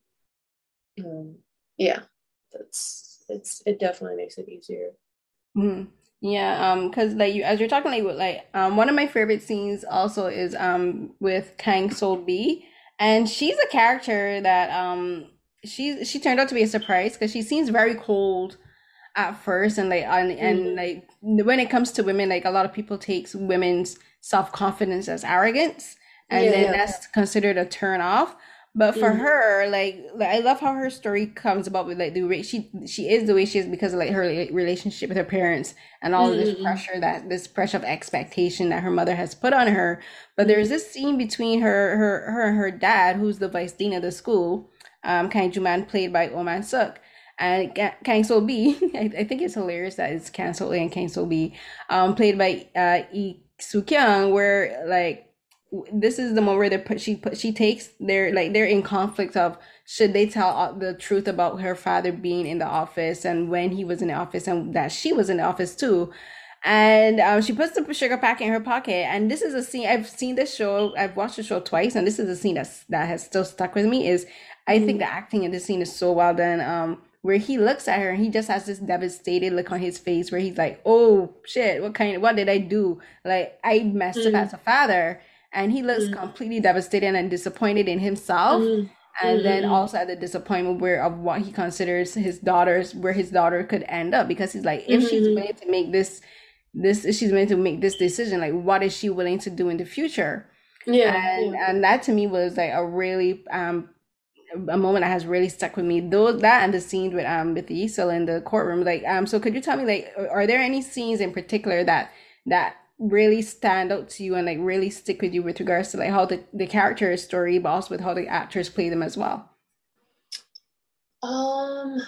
um, yeah, that's, it's, it definitely makes it easier. Mm. Yeah, um, because like you, as you're talking, like with like um, one of my favorite scenes also is um with Kang Sol B, and she's a character that um she's she turned out to be a surprise because she seems very cold at first, and like and, and Mhm. like when it comes to women, like a lot of people takes women's self-confidence as arrogance, and Yeah, then yeah. that's considered a turn off. But for Mhm. her, like, like I love how her story comes about with like the way she she is the way she is because of like her like, relationship with her parents and all of this Mm-mm-mm. pressure that this pressure of expectation that her mother has put on her. But there's Mhm. this scene between her her her and her dad, who's the vice dean of the school, um, Kang Juman, played by Oman Suk. And Ga- Kang So B, I, I think it's hilarious that it's Kang So A and Kang So B, um, played by uh, Lee Soo Kyung, where like w- this is the moment where they put she put she takes they're like they're in conflict of should they tell uh, the truth about her father being in the office and when he was in the office and that she was in the office too. And um, she puts the sugar packet in her pocket, and this is a scene I've seen this show. I've watched the show twice, and this is a scene that's that has still stuck with me. Is I think Mhm. the acting in this scene is so well done. Um, where he looks at her and he just has this devastated look on his face, where he's like, "Oh shit, what kind of what did I do? Like I messed up Mhm. as a father." And he looks Mhm. completely devastated and disappointed in himself, Mhm. and then Mhm. also at the disappointment where of what he considers his daughter's where his daughter could end up, because he's like, if she's Mhm. willing to make this this if she's willing to make this decision, like what is she willing to do in the future? Yeah, and yeah. and that to me was like a really um a moment that has really stuck with me. Those that and the scene with um with Yisel in the courtroom. Like um so could you tell me, like, are there any scenes in particular that that really stand out to you and like really stick with you with regards to like how the the character is story, but also with how the actors play them as well? Um,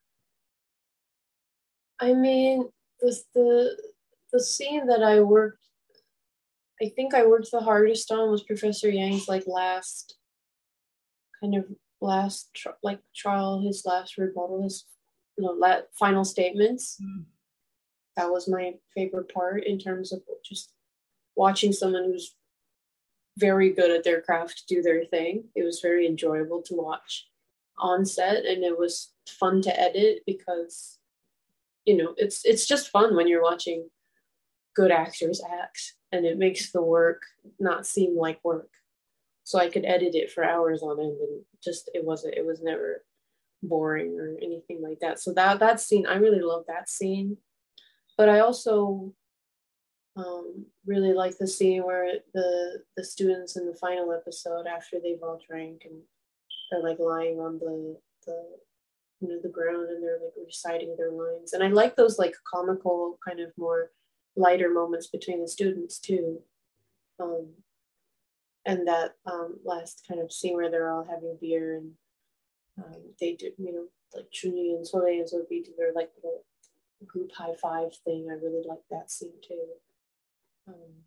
I mean, the the the scene that I worked, I think I worked the hardest on was Professor Yang's like last kind of last tr- like trial, his last rebuttal, his you know la- final statements. That was my favorite part in terms of just watching someone who's very good at their craft do their thing. It was very enjoyable to watch. on set, and it was fun to edit because, you know, it's it's just fun when you're watching good actors act, and it makes the work not seem like work. So I could edit it for hours on end, and just it wasn't it was never boring or anything like that. So that that scene, I really love that scene. But I also um, really like the scene where the the students in the final episode, after they've all drank and they're like lying on the the you know the ground, and they're like reciting their lines. And I like those like comical kind of more lighter moments between the students too. Um, and that um, last kind of scene where they're all having beer, and um, they do, you know, like Chunyi and Soleil and Sophie do their like little group high five thing. I really like that scene too. Um,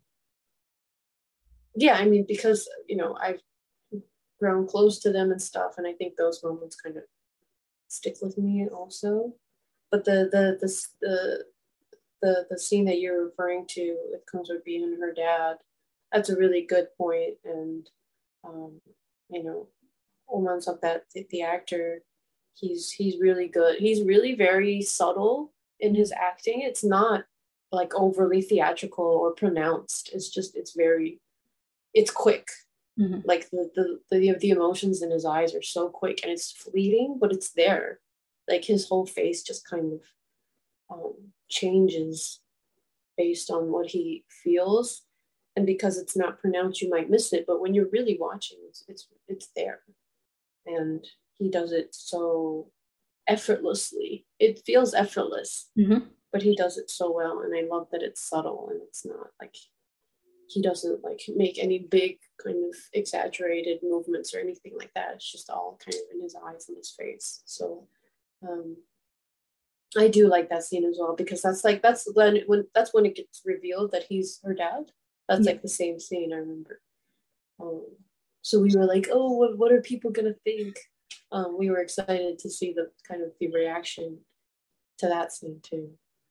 yeah, I mean, because, you know, I've grown close to them and stuff, and I think those moments kind of stick with me also. But the the the the the, the scene that you're referring to, with Kungsoo-bin and her dad, that's a really good point. And um, you know, Oh Man-suk, that the, the actor, he's he's really good. He's really very subtle in his acting. It's not like overly theatrical or pronounced. It's just it's very it's quick. Mm-hmm. Like the, the the the emotions in his eyes are so quick, and it's fleeting, but it's there. Like his whole face just kind of um, changes based on what he feels, and because it's not pronounced, you might miss it. But when you're really watching, it's it's it's there, and he does it so effortlessly. It feels effortless, mm-hmm. but he does it so well, and I love that it's subtle and it's not like. He doesn't like make any big kind of exaggerated movements or anything like that. It's just all kind of in his eyes and his face. So um, I do like that scene as well, because that's like, that's when, when that's when it gets revealed that he's her dad. That's yeah. like the same scene I remember. Um, so we were like, oh, what, what are people going to think? Um, we were excited to see the kind of the reaction to that scene too.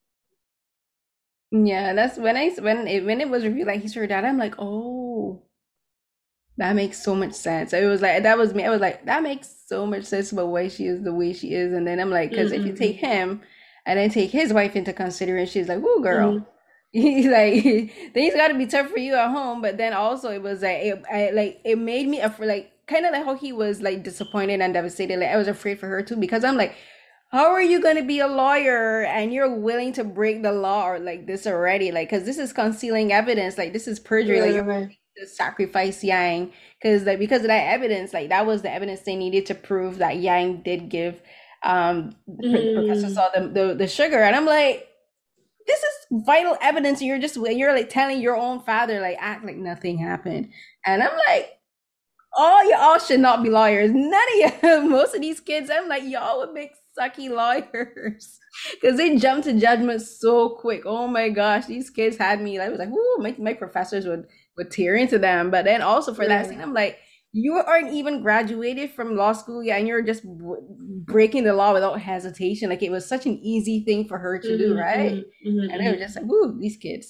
Yeah, that's when I when it when it was revealed like he's her dad, I'm like, oh, that makes so much sense. It was like that was me. I was like, that makes so much sense about why she is the way she is. And then I'm like, because mm-hmm. if you take him and then take his wife into consideration, she's like, oh, girl, mm-hmm. he's like things got to be tough for you at home. But then also it was like it I, like it made me afraid, like kind of like how he was like disappointed and devastated. Like I was afraid for her too, because I'm like, how are you going to be a lawyer and you're willing to break the law or like this already? Like, because this is concealing evidence. Like, this is perjury. Yeah, like, you're willing to sacrifice Yang because like because of that evidence. Like, that was the evidence they needed to prove that Yang did give um mm. Professor Saw the, the the sugar. And I'm like, this is vital evidence. And you're just you're like telling your own father like act like nothing happened. And I'm like, all y'all should not be lawyers. None of you. Most of these kids, I'm like, y'all would make sucky lawyers because they jump to judgment so quick. Oh my gosh, these kids had me. I was like, ooh, my, my professors would would tear into them. But then also for yeah. that scene, I'm like, you aren't even graduated from law school yet, and you're just b- breaking the law without hesitation. Like it was such an easy thing for her to mm-hmm, do, right? Mm-hmm, mm-hmm. And they were just like, ooh, these kids.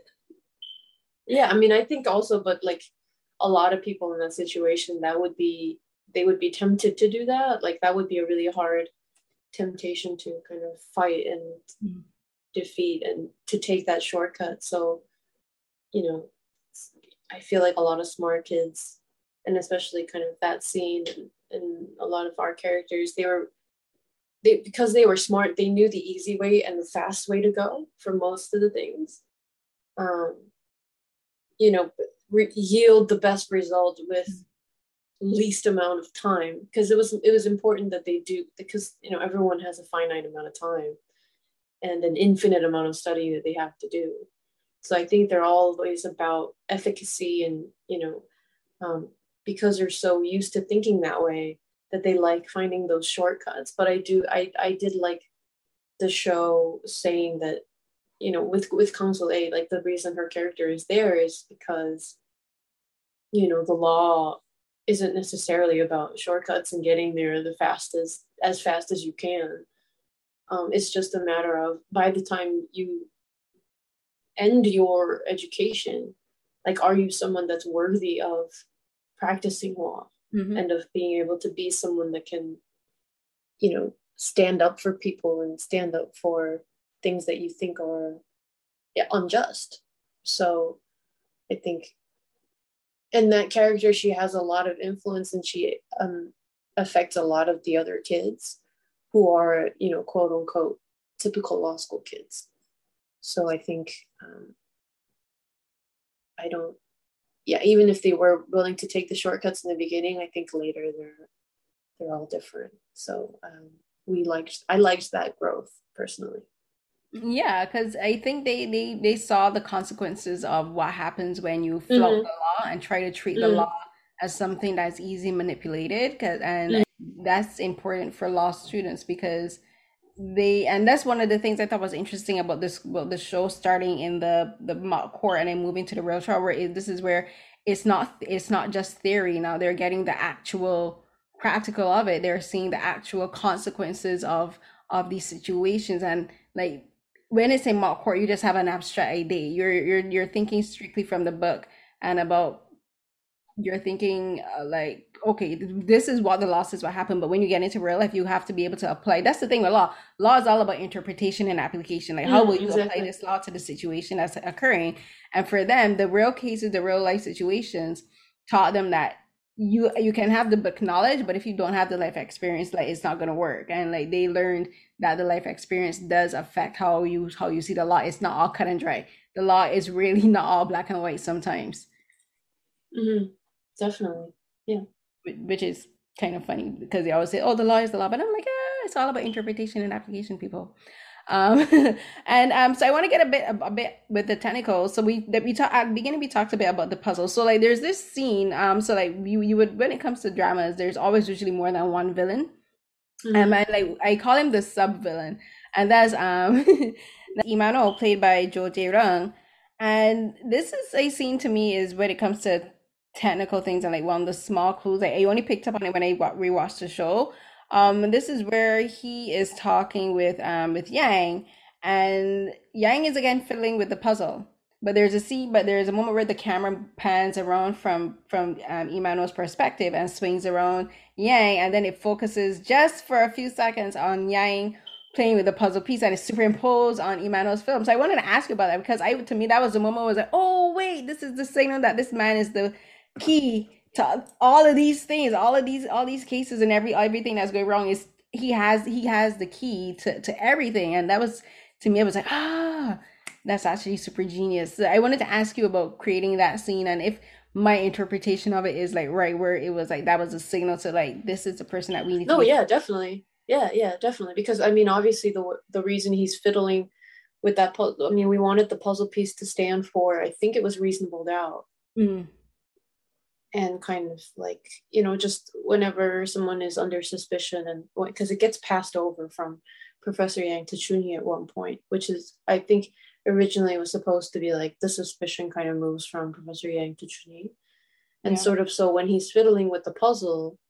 Yeah, I mean, I think also, but like a lot of people in that situation, that would be they would be tempted to do that. Like that would be a really hard temptation to kind of fight and mm. defeat and to take that shortcut. So, you know, I feel like a lot of smart kids, and especially kind of that scene and, and a lot of our characters, they were they because they were smart, they knew the easy way and the fast way to go for most of the things. Um, you know, re- yield the best result with mm. least amount of time, because it was it was important that they do, because you know everyone has a finite amount of time and an infinite amount of study that they have to do. So I think they're always about efficacy, and you know um, because they're so used to thinking that way that they like finding those shortcuts. But I do I I did like the show saying that, you know, with with Kang-Soleil, like the reason her character is there is because, you know, the law isn't necessarily about shortcuts and getting there the fastest, as fast as you can. Um, it's just a matter of, by the time you end your education, like, are you someone that's worthy of practicing law mm-hmm. and of being able to be someone that can you know, stand up for people and stand up for things that you think are yeah, unjust. So I think in that character, she has a lot of influence, and she um, affects a lot of the other kids who are, you know, quote unquote, typical law school kids. So I think, um, I don't, yeah, even if they were willing to take the shortcuts in the beginning, I think later they're, they're all different. So um, we liked, I liked that growth personally. Yeah, because I think they, they they saw the consequences of what happens when you flout Mm-hmm. the law and try to treat the Mm-hmm. law as something that's easy manipulated. 'Cause, and Mm-hmm. that's important for law students because they and that's one of the things I thought was interesting about this about the show starting in the the mock court and then moving to the real trial where it, this is where it's not it's not just theory now they're getting the actual practical of it, they're seeing the actual consequences of of these situations. And like when it's a mock court you just have an abstract idea, you're you're you're thinking strictly from the book and about you're thinking uh, like okay this is what the law says what happened, but when you get into real life you have to be able to apply. That's the thing with law law is all about interpretation and application, like how Mm, will you apply exactly. this law to the situation that's occurring. And for them the real cases, the real life situations taught them that you you can have the book knowledge, but if you don't have the life experience, like it's not going to work. And like they learned that the life experience does affect how you how you see the law. It's not all cut and dry. The law is really not all black and white sometimes. Mm-hmm. Definitely. Yeah. Which is kind of funny because they always say, "Oh, the law is the law," but I'm like, "Ah, it's all about interpretation and application, people." Um, and um, so I want to get a bit a, a bit with the technical. So we that we talked at the beginning, we talked a bit about the puzzle. So like, there's this scene. Um, so like you you would when it comes to dramas, there's always usually more than one villain. Mm-hmm. Um, and like I call him the sub villain, and that's um, Imano played by Jo Jae Rung. And this is a scene to me is when it comes to technical things and like one of the small clues. Like I only picked up on it when I wa- rewatched the show. Um, and this is where he is talking with um with Yang, and Yang is again fiddling with the puzzle. But there's a scene, but there's a moment where the camera pans around from from um, Imano's perspective and swings around Yang, and then it focuses just for a few seconds on Yang playing with the puzzle piece, and it's superimposed on Imano's film. So I wanted to ask you about that because I, to me, that was the moment where I was like, oh wait, this is the signal that this man is the key to all of these things, all of these, all these cases, and every everything that's going wrong is he has he has the key to to everything. And that was to me, I was like, ah, that's actually super genius. So I wanted to ask you about creating that scene and if my interpretation of it is like right where it was like that was a signal to like this is the person that we need No, to be. yeah, definitely. Yeah, yeah, definitely. Because I mean, obviously, the the reason he's fiddling with that puzzle, I mean, we wanted the puzzle piece to stand for, I think it was reasonable doubt. Mm. And kind of like, you know, just whenever someone is under suspicion, and because it gets passed over from Professor Yang to Chunhee at one point, which is, I think, originally was supposed to be like the suspicion kind of moves from Professor Yang to Chunhee. And Yeah. sort of, so when he's fiddling with the puzzle,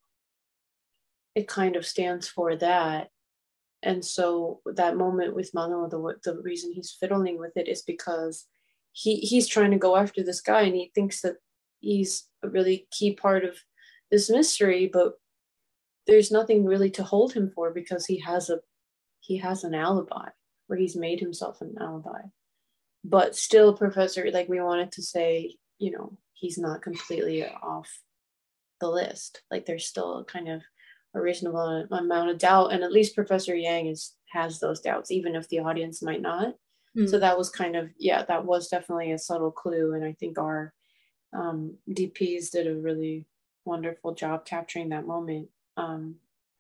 it kind of stands for that. And so that moment with Mano, the the reason he's fiddling with it is because he he's trying to go after this guy, and he thinks that he's a really key part of this mystery, but there's nothing really to hold him for because he has a he has an alibi, or he's made himself an alibi. But still, Professor, like we wanted to say, you know, he's not completely off the list. Like there's still kind of a reasonable amount of doubt, and at least Professor Yang is has those doubts, even if the audience might not. Mm. So that was kind of, yeah, that was definitely a subtle clue, and I think our um, D Ps did a really wonderful job capturing that moment. Um,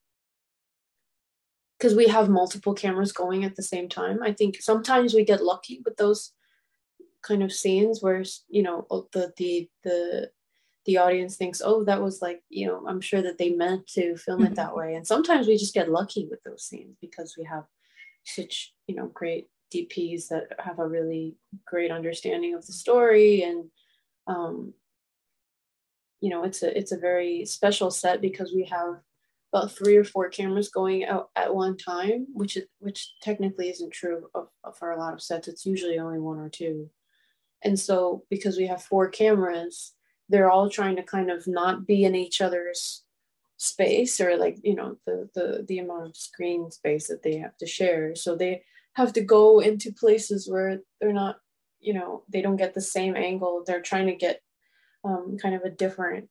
because we have multiple cameras going at the same time. I think sometimes we get lucky with those kind of scenes where, you know, the the the the audience thinks, oh, that was like, you know, I'm sure that they meant to film it that way. And sometimes we just get lucky with those scenes because we have such, you know, great D Ps that have a really great understanding of the story. And, um, you know, it's a, it's a very special set because we have about three or four cameras going out at one time, which is, which technically isn't true of, of, for a lot of sets. It's usually only one or two. And so because we have four cameras, they're all trying to kind of not be in each other's space, or like, you know, the the the amount of screen space that they have to share. So they have to go into places where they're not, you know, they don't get the same angle. They're trying to get um, kind of a different,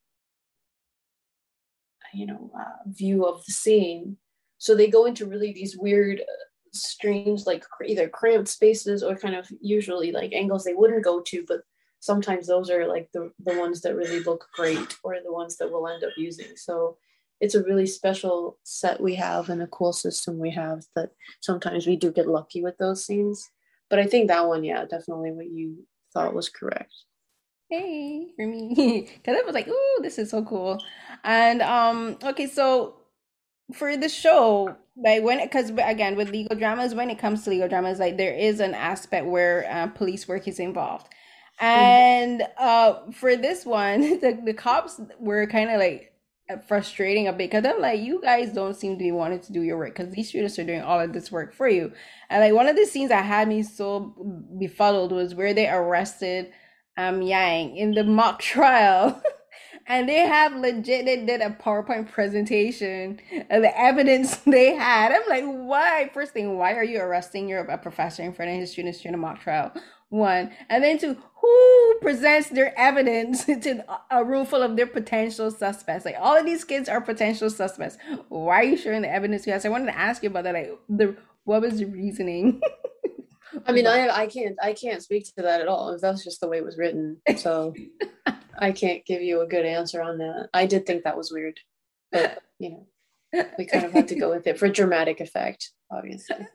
you know, uh, view of the scene. So they go into really these weird, uh, strange, like either cramped spaces or kind of usually like angles they wouldn't go to, but sometimes those are like the, the ones that really look great or the ones that we'll end up using. So it's a really special set we have and a cool system we have that sometimes we do get lucky with those scenes. But I think that one, yeah, definitely what you thought was correct. Hey, for me, because I was like, "Ooh, this is so cool." And um, okay, so for the show, like when, because again, with legal dramas, when it comes to legal dramas, like there is an aspect where uh, police work is involved, and uh, for this one, the the cops were kind of like frustrating a bit because I'm like, you guys don't seem to be wanting to do your work because these students are doing all of this work for you. And like one of the scenes that had me so befuddled was where they arrested um Yang in the mock trial. And they have legit, they did a PowerPoint presentation of the evidence they had. I'm like, why? First thing, why are you arresting your a professor in front of his students during a mock trial? One. And then two, who presents their evidence to a room full of their potential suspects? Like all of these kids are potential suspects. Why are you sharing the evidence with us? I wanted to ask you about that. Like the what was the reasoning? I mean, I I can't I can't speak to that at all. That's just the way it was written. So I can't give you a good answer on that. I did think that was weird, but you know, we kind of had to go with it for dramatic effect, obviously.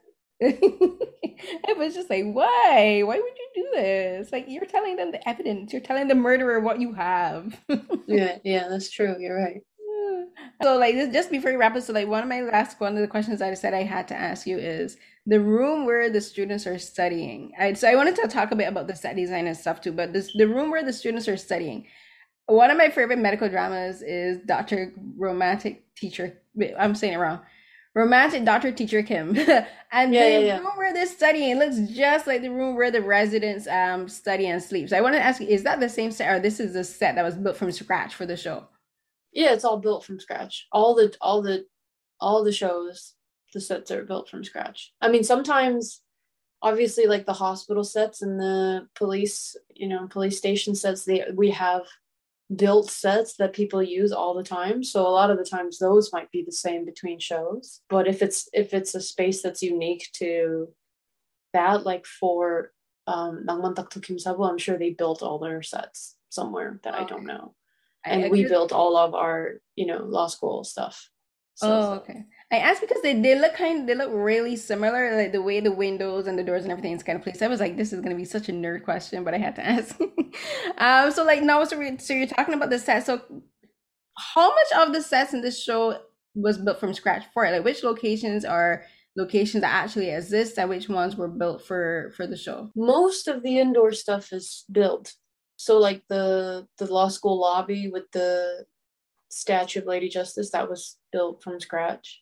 It was just like, why? Why would you do this? Like you're telling them the evidence. You're telling the murderer what you have. Yeah, yeah, that's true. You're right. So like this, just before you wrap up, so like one of my last one of the questions I said I had to ask you is the room where the students are studying. I, so I wanted to talk a bit about the set design and stuff too, but this the room where the students are studying. One of my favorite medical dramas is Doctor Romantic Teacher. Wait, I'm saying it wrong. Romantic Doctor Teacher Kim. And Yeah, the yeah, yeah. room where they're studying looks just like the room where the residents um study and sleep. So I want to ask you, is that the same set or this is the set that was built from scratch for the show? Yeah, it's all built from scratch. All the all the all the shows, the sets are built from scratch. I mean, sometimes obviously like the hospital sets and the police, you know, police station sets, they we have built sets that people use all the time. So a lot of the times those might be the same between shows. But if it's if it's a space that's unique to that, like for um Nangman Takto Kim Sabu, I'm sure they built all their sets somewhere that I don't know. And I, I we could- built all of our, you know, law school stuff. So, Oh, okay. I asked because they, they look kind they look really similar, like the way the windows and the doors and everything is kind of placed. I was like, this is gonna be such a nerd question, but I had to ask. um, so like now, so, we, so you're talking about the set. So how much of the sets in this show was built from scratch for it? Like which locations are locations that actually exist and which ones were built for for the show? most of the indoor stuff is built. So like the the law school lobby with the statue of Lady Justice, that was built from scratch.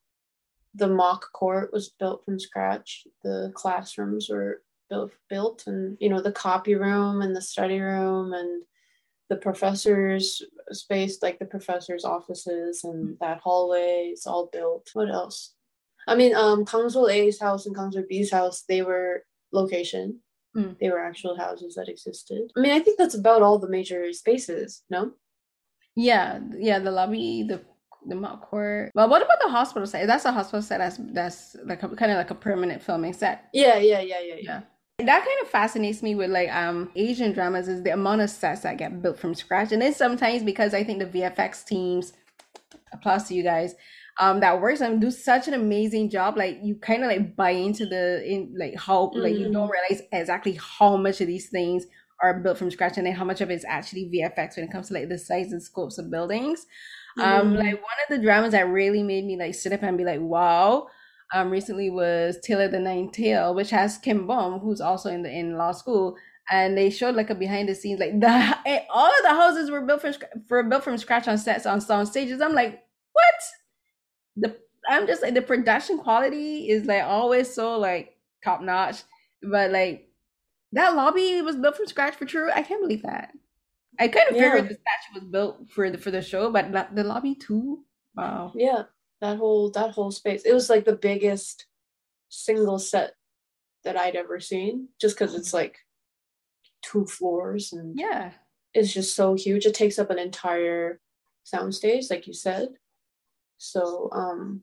The mock court was built from scratch. The classrooms were built built and you know the copy room and the study room and the professor's space, like the professor's offices and that hallway, it's all built. What else? I mean, um Kangsul A's house and Kangsul B's house, they were location. Mm. They were actual houses that existed. I mean, I think that's about all the major spaces, no? Yeah, yeah, the lobby, the the mock court. Well, what about the hospital set? That's a hospital set. That's that's like a, kind of like a permanent filming set. Yeah, yeah, yeah, yeah, yeah. Yeah. That kind of fascinates me with like um Asian dramas is the amount of sets that get built from scratch. And then sometimes because I think the V F X teams, applause to you guys, um that works and do such an amazing job. Like you kind of like buy into the in like how like you don't realize exactly how much of these things are built from scratch and then how much of it is actually V F X when it comes to like the size and scopes of buildings. Um, Mhm. like one of the dramas that really made me like sit up and be like, wow, um, recently was Taylor the Ninth Tail, which has Kim Bom, who's also in the in law school, and they showed like a behind the scenes, like the eh, all of the houses were built from scr- for built from scratch on sets on sound stages. I'm like, what? The I'm just like the production quality is like always so like top notch, but like that lobby was built from scratch for true. I can't believe that. I kind of Yeah. figured the statue was built for the for the show, but lo- the lobby too. Wow. Yeah, that whole that whole space. It was like the biggest single set that I'd ever seen, just because it's like two floors and Yeah. it's just so huge. It takes up an entire soundstage, like you said. So um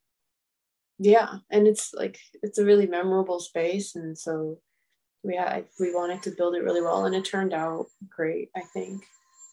yeah, and it's like it's a really memorable space, and so we had we wanted to build it really well, and it turned out great, I think.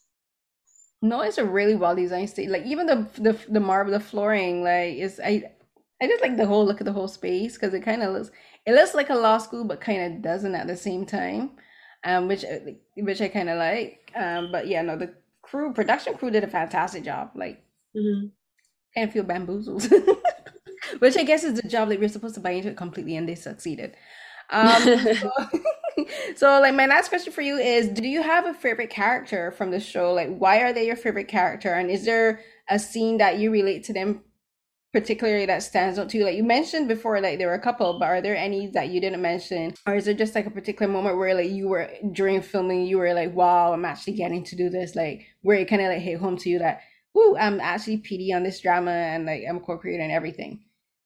No, it's a really well designed stage. Like even the the the marble, the flooring, like is I I just like the whole look of the whole space because it kind of looks it looks like a law school, but kind of doesn't at the same time, um, which uh, which I kind of like. Um, but yeah, no, the crew production crew did a fantastic job. Like, Mm-hmm. kind of feel bamboozled, which I guess is the job that we're supposed to buy into it completely, and they succeeded. Um, so, so like my last question for you is, do you have a favorite character from the show? Like, why are they your favorite character? And is there a scene that you relate to them particularly that stands out to you? Like you mentioned before, like there were a couple, but are there any that you didn't mention? Or is there just like a particular moment where like you were during filming, you were like, wow, I'm actually getting to do this, like where it kind of like hit home to you that, woo, I'm actually P D on this drama and like I'm co-creating everything.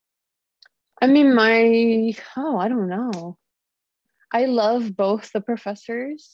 I mean, my, oh, I don't know. I love both the professors.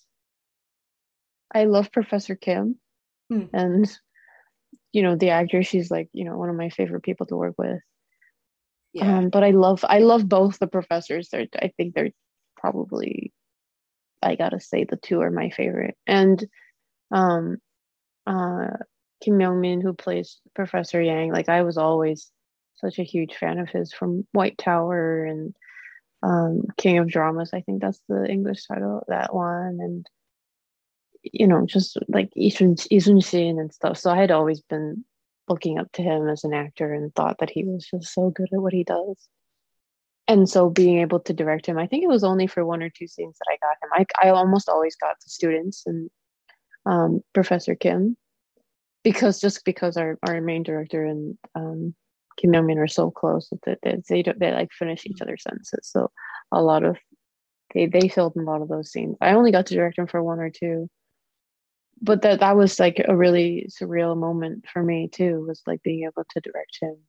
I love Professor Kim. Hmm. And, you know, the actor, she's like, you know, one of my favorite people to work with. Yeah. Um, but I love, I love both the professors. They're, I think they're probably, I gotta say, the two are my favorite. And um, uh, Kim Myung-min, who plays Professor Yang, like I was always such a huge fan of his from White Tower and um, King of Dramas. I think that's the English title, that one. And, you know, just like Isun, Isun Shin and stuff. So I had always been looking up to him as an actor and thought that he was just so good at what he does. And so being able to direct him, I think it was only for one or two scenes that I got him. I, I almost always got the students and um, Professor Kim, because just because our, our main director and um, Kim Young-min are so close that they, they don't they like finish each other's sentences. So a lot of they they filmed a lot of those scenes. I only got to direct him for one or two, but that that was like a really surreal moment for me too. Was like being able to direct him.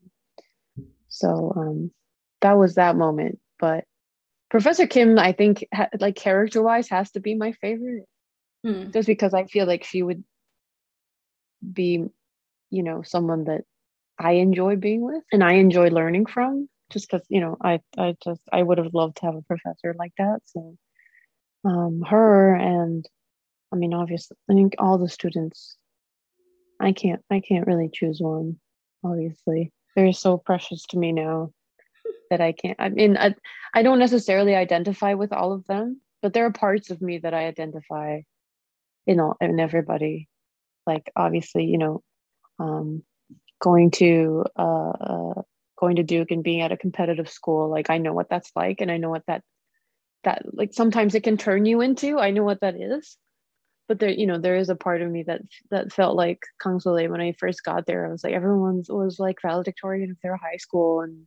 So um, that was that moment. But Professor Kim, I think, ha- like character wise, has to be my favorite, Hmm. just because I feel like she would be, you know, someone that I enjoy being with and I enjoy learning from, just because, you know, I, I just, I would have loved to have a professor like that. So um, her and, I mean, obviously, I think all the students, I can't, I can't really choose one, obviously. They're so precious to me now that I can't, I mean, I, I don't necessarily identify with all of them, but there are parts of me that I identify in all, in everybody. Like, obviously, you know, um, going to uh, uh going to Duke and being at a competitive school, like I know what that's like, and I know what that that like sometimes it can turn you into. I know what that is, but there, you know, there is a part of me that that felt like Kang Soleil when I first got there. I was like, everyone was like valedictorian of their high school, and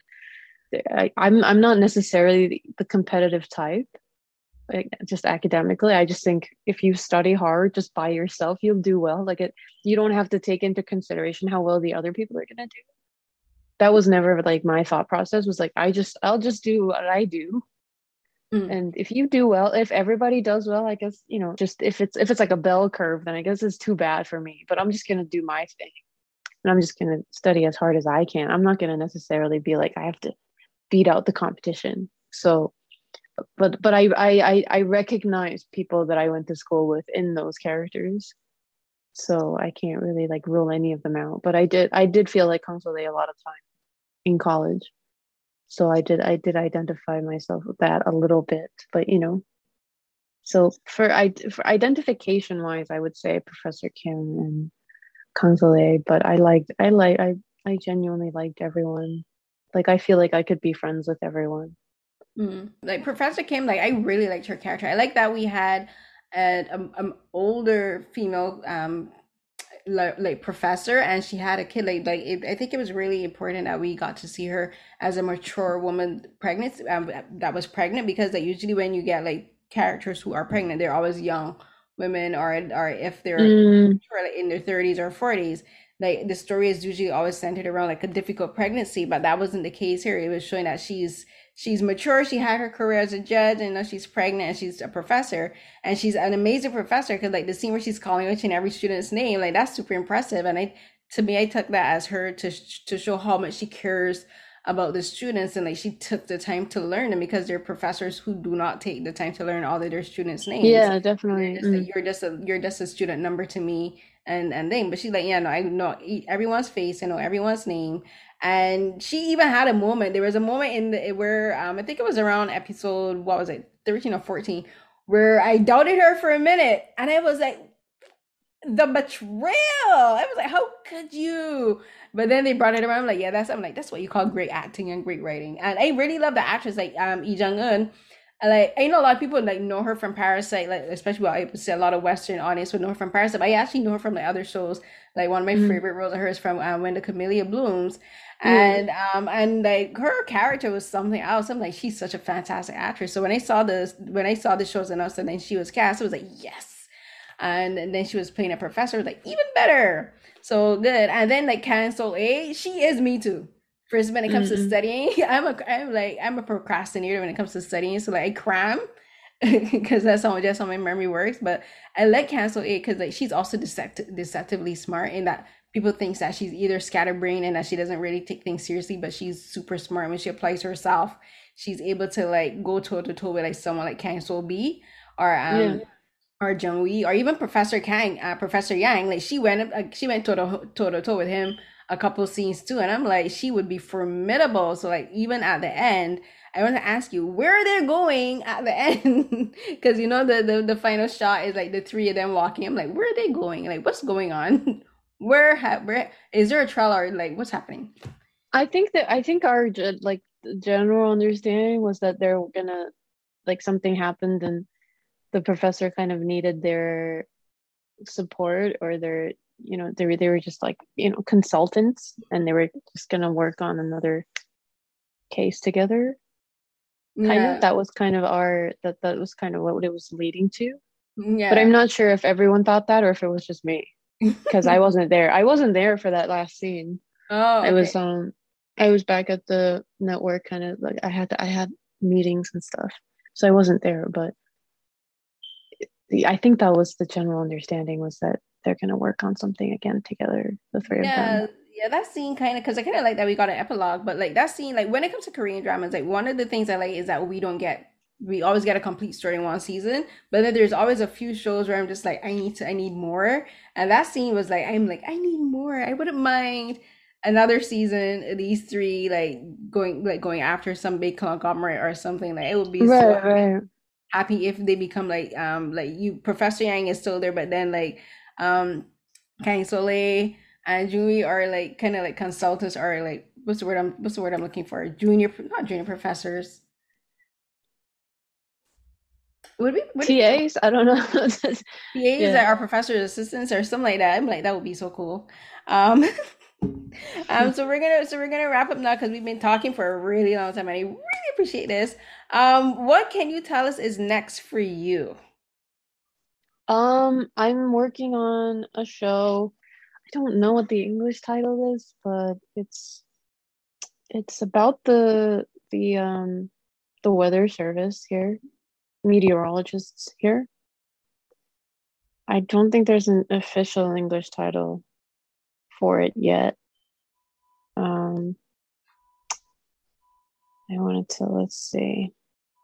I, I'm I'm not necessarily the competitive type, like just academically. I just think if you study hard just by yourself, you'll do well. Like it, you don't have to take into consideration how well the other people are gonna do. That was never like my thought process. Was like I just I'll just do what I do, Mm. and if you do well, if everybody does well, I guess, you know, just if it's if it's like a bell curve, then I guess it's too bad for me. But I'm just gonna do my thing, and I'm just gonna study as hard as I can. I'm not gonna necessarily be like I have to beat out the competition. So but but I, I I recognize people that I went to school with in those characters, so I can't really like rule any of them out. But I did I did feel like Kang Soleil a lot of time in college, so I did I did identify myself with that a little bit. But you know, so for I for identification wise, I would say Professor Kim and Kang Soleil. But I liked I like I I genuinely liked everyone. Like I feel like I could be friends with everyone. Mm. Like Professor Kim, like I really liked her character. I like that we had an um, um older female um like, like professor, and she had a kid. Like like it, I think it was really important that we got to see her as a mature woman pregnant, um, that was pregnant, because like usually when you get like characters who are pregnant, they're always young women, or or if they're Mm. in their thirties or forties. like the story is usually always centered around like a difficult pregnancy, but that wasn't the case here. It was showing that she's she's mature. She had her career as a judge, and now she's pregnant and she's a professor, and she's an amazing professor because like the scene where she's calling each and every student's name, like that's super impressive. And I, to me, I took that as her to to show how much she cares about the students, and like she took the time to learn them, because there are professors who do not take the time to learn all of their students' names. Yeah, definitely. Just, like, you're just a you're just a student number to me, and and thing. But she's like, yeah, no, I know everyone's face, I know everyone's name. And she even had a moment. There was a moment in the where um I think it was around episode, what was it, thirteen or fourteen, where I doubted her for a minute, and I was like, the betrayal. I was like, how could you? But then they brought it around. I'm like, yeah, that's I'm like, that's what you call great acting and great writing. And I really love the actress, like um Lee Jung Eun. Like, I know a lot of people like know her from Parasite, like especially, well, I would say a lot of Western audience would know her from Parasite. But I actually know her from like other shows. Like one of my mm. favorite roles of hers from um, When the Camellia Blooms, and mm. um and like her character was something else. I'm like, she's such a fantastic actress. So when I saw this, when I saw the shows announced and then she was cast, I was like, yes. And, and then she was playing a professor, was like, even better. So good. And then like Kang Sol-ae, she is me too. First, when it comes mm-hmm. to studying, I'm a I'm like I'm a procrastinator when it comes to studying. So like I cram because that's how just how my memory works. But I like Kang Sol-ae because like she's also decept- deceptively smart, in that people think that she's either scatterbrained and that she doesn't really take things seriously, but she's super smart. When she applies herself, she's able to like go toe to toe with like someone like Kang Sol-bi or um. Yeah. or Jung Wee, or even Professor Kang, uh, Professor Yang. Like she went, uh, she went toe to toe to toe with him a couple scenes too, and I'm like, she would be formidable. So like, even at the end, I want to ask you, where are they going at the end? Because you know the, the the final shot is like the three of them walking. I'm like, where are they going? Like, what's going on? where ha- where is there a trailer? Like, what's happening? I think that I think our like general understanding was that they're gonna, like, something happened and the professor kind of needed their support, or their, you know, they were, they were just like, you know, consultants, and they were just going to work on another case together. Kind yeah. of, that was kind of our, that, that was kind of what it was leading to. Yeah. But I'm not sure if everyone thought that, or if it was just me, because I wasn't there. I wasn't there for that last scene. Oh, okay. I was, um, I was back at the network, kind of like I had, to, I had meetings and stuff. So I wasn't there, but I think that was the general understanding, was that they're going to work on something again together, the three yeah, of them. Yeah, that scene kind of, because I kind of like that we got an epilogue, but like that scene, like when it comes to Korean dramas, like one of the things I like is that we don't get, we always get a complete story in one season, but then there's always a few shows where I'm just like, I need to, I need more. And that scene was like, I'm like, I need more. I wouldn't mind another season, these three, like going, like going after some big conglomerate or something. Like it would be right, so right. happy if they become like um like you Professor Yang is still there, but then like um Kang Sol-ae and Jui are like kind of like consultants, or like what's the word I'm what's the word I'm looking for? Junior, not junior professors. Would we would T As? I don't know. T As yeah. that are professors' assistants or something like that. I'm like, that would be so cool. Um um so we're gonna so we're gonna wrap up now, because we've been talking for a really long time, and I really appreciate this. Um what can you tell us is next for you? um I'm working on a show. I don't know what the English title is, but it's it's about the the um the weather service here, meteorologists here. I don't think there's an official English title for it yet. Um, I wanted to, let's see.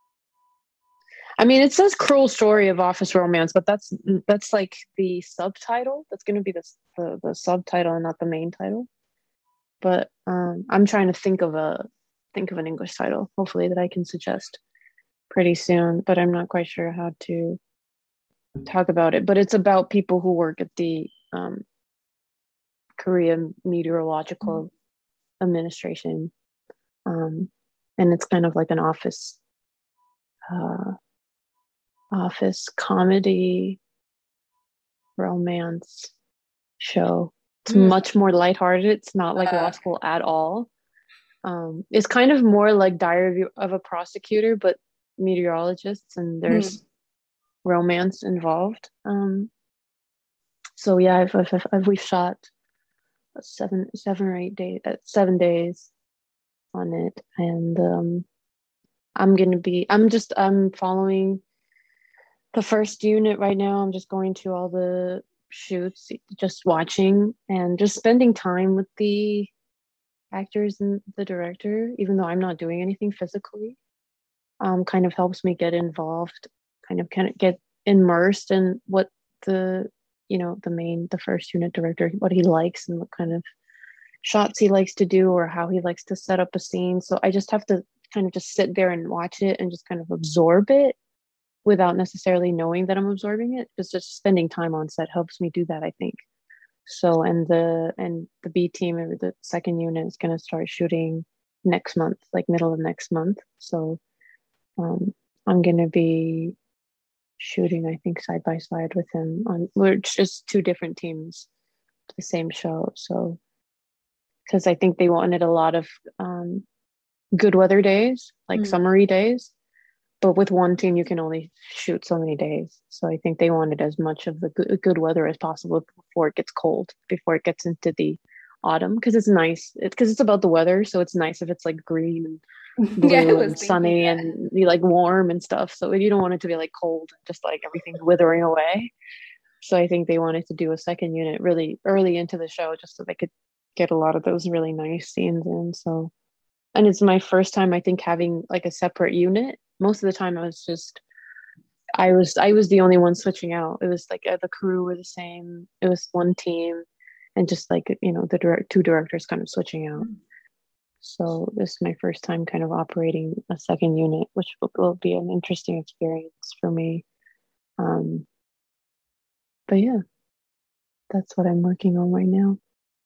I mean, it says "Cruel Story of Office Romance," but that's that's like the subtitle. That's going to be the, the the subtitle and not the main title. But um, I'm trying to think of a think of an English title, hopefully, that I can suggest pretty soon. But I'm not quite sure how to talk about it. But it's about people who work at the um, Korean Meteorological Administration, um, and it's kind of like an office uh, office comedy romance show. It's mm. much more lighthearted. It's not like uh, law school at all. Um, it's kind of more like Diary of a Prosecutor, but meteorologists, and there's mm. romance involved. Um, so yeah, I've, I've, I've, we've shot seven seven or eight days, uh, seven days on it, and um, I'm gonna be. I'm just. I'm following the first unit right now. I'm just going to all the shoots, just watching and just spending time with the actors and the director, even though I'm not doing anything physically. Um, kind of helps me get involved, kind of kind of get immersed in what the you know the main the first unit director, what he likes and what kind of shots he likes to do or how he likes to set up a scene. So I just have to kind of just sit there and watch it and just kind of absorb it without necessarily knowing that I'm absorbing it. Because just spending time on set helps me do that, I think. So and the and the B team or the second unit is going to start shooting next month, like middle of next month. So um, I'm going to be shooting, I think, side by side with him on. We're just two different teams, the same show. So because I think they wanted a lot of um, good weather days, like mm. summery days. But with one team, you can only shoot so many days. So I think they wanted as much of the good, good weather as possible before it gets cold, before it gets into the autumn. Because it's nice. It's because it's about the weather. So it's nice if it's like green and blue yeah, and sunny that. And like warm and stuff. So you don't want it to be like cold and just like everything's withering away. So I think they wanted to do a second unit really early into the show just so they could get a lot of those really nice scenes in. So, and it's my first time, I think, having like a separate unit. Most of the time I was just, I was, I was the only one switching out. It was like uh, the crew were the same. It was one team and just like, you know, the direct two directors kind of switching out. So this is my first time kind of operating a second unit, which will, will be an interesting experience for me. Um, but yeah, that's what I'm working on right now.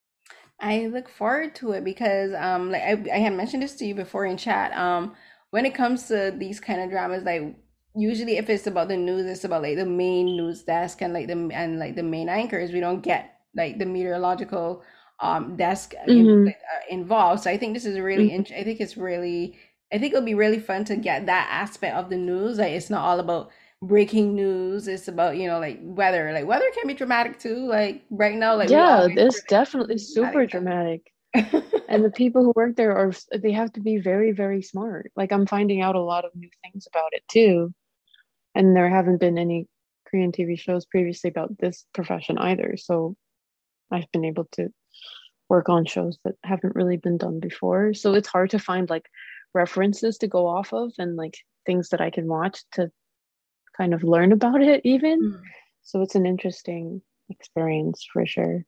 I look forward to it because um like I, I had mentioned this to you before in chat. Um when it comes to these kind of dramas, like usually if it's about the news, it's about like the main news desk and like the and like the main anchors. We don't get like the meteorological um desk mm-hmm. in, like, uh, involved. So I think this is really mm-hmm. int- I think it's really I think it'll be really fun to get that aspect of the news. Like it's not all about breaking news. It's about, you know, like weather. Like weather can be dramatic too. Like right now, like yeah, it's definitely super dramatic. And the people who work there are they have to be very, very smart. Like I'm finding out a lot of new things about it too. And there haven't been any Korean T V shows previously about this profession either. So I've been able to work on shows that haven't really been done before. So it's hard to find like references to go off of and like things that I can watch to kind of learn about it even. Mm. So it's an interesting experience for sure.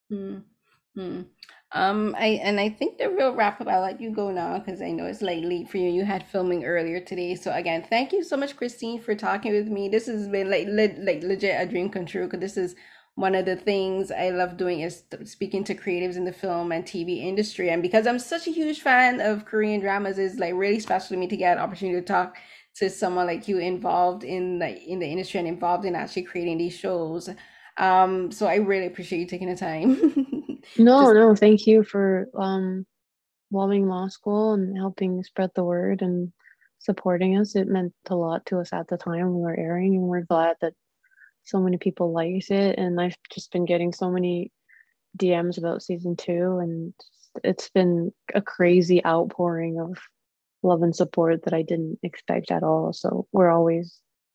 Mm-hmm. Um, I and I think the real wrap up, I'll let you go now because I know it's like late for you. You had filming earlier today. So again, thank you so much, Christine, for talking with me. This has been like le- like legit a dream come true because this is one of the things I love doing is speaking to creatives in the film and T V industry. And because I'm such a huge fan of Korean dramas, it's like really special to me to get an opportunity to talk to someone like you involved in like in the industry and involved in actually creating these shows. Um, so I really appreciate you taking the time. no, Just- no, thank you for um, loving law school and helping spread the word and supporting us. It meant a lot to us at the time we were airing, and we're glad that so many people liked it. And I've just been getting so many D Ms about season two, and it's been a crazy outpouring of love and support that I didn't expect at all. So we're always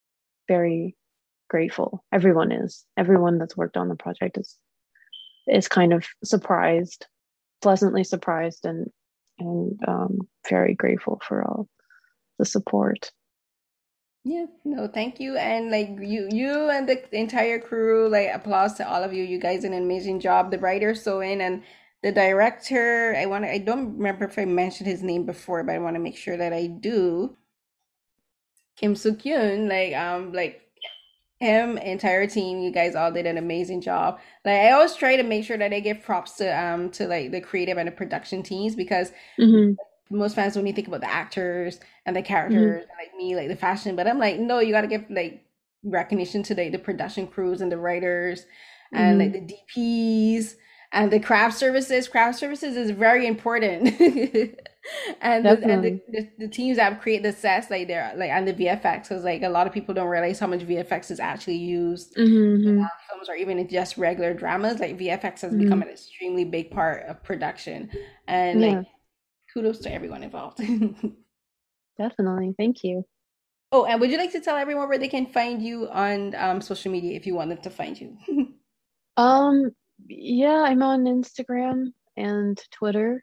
very grateful. Everyone is. Everyone that's worked on the project is is kind of surprised, pleasantly surprised, and and um, very grateful for all the support. Yeah, no, thank you. And like you you and the entire crew, like applause to all of you. You guys did an amazing job. The writer So-in and the director, I want to I don't remember if I mentioned his name before, but I want to make sure that I do. Kim Soo-kyun, like um like him, entire team, you guys all did an amazing job. Like I always try to make sure that I give props to um to like the creative and the production teams because mm-hmm. most fans only think about the actors and the characters mm-hmm. and like me, like the fashion, but I'm like, no, you got to give like recognition to like the production crews and the writers mm-hmm. and like the D Ps and the craft services. Craft services is very important. and the, and the, the, the teams that create the sets, like they're like and the V F X, because like a lot of people don't realize how much V F X is actually used mm-hmm. in our films shows or even just regular dramas, like V F X has Mhm. become an extremely big part of production. And Yeah. like, kudos to everyone involved. Definitely. Thank you. Oh, and would you like to tell everyone where they can find you on um, social media if you want them to find you? Um, yeah, I'm on Instagram and Twitter.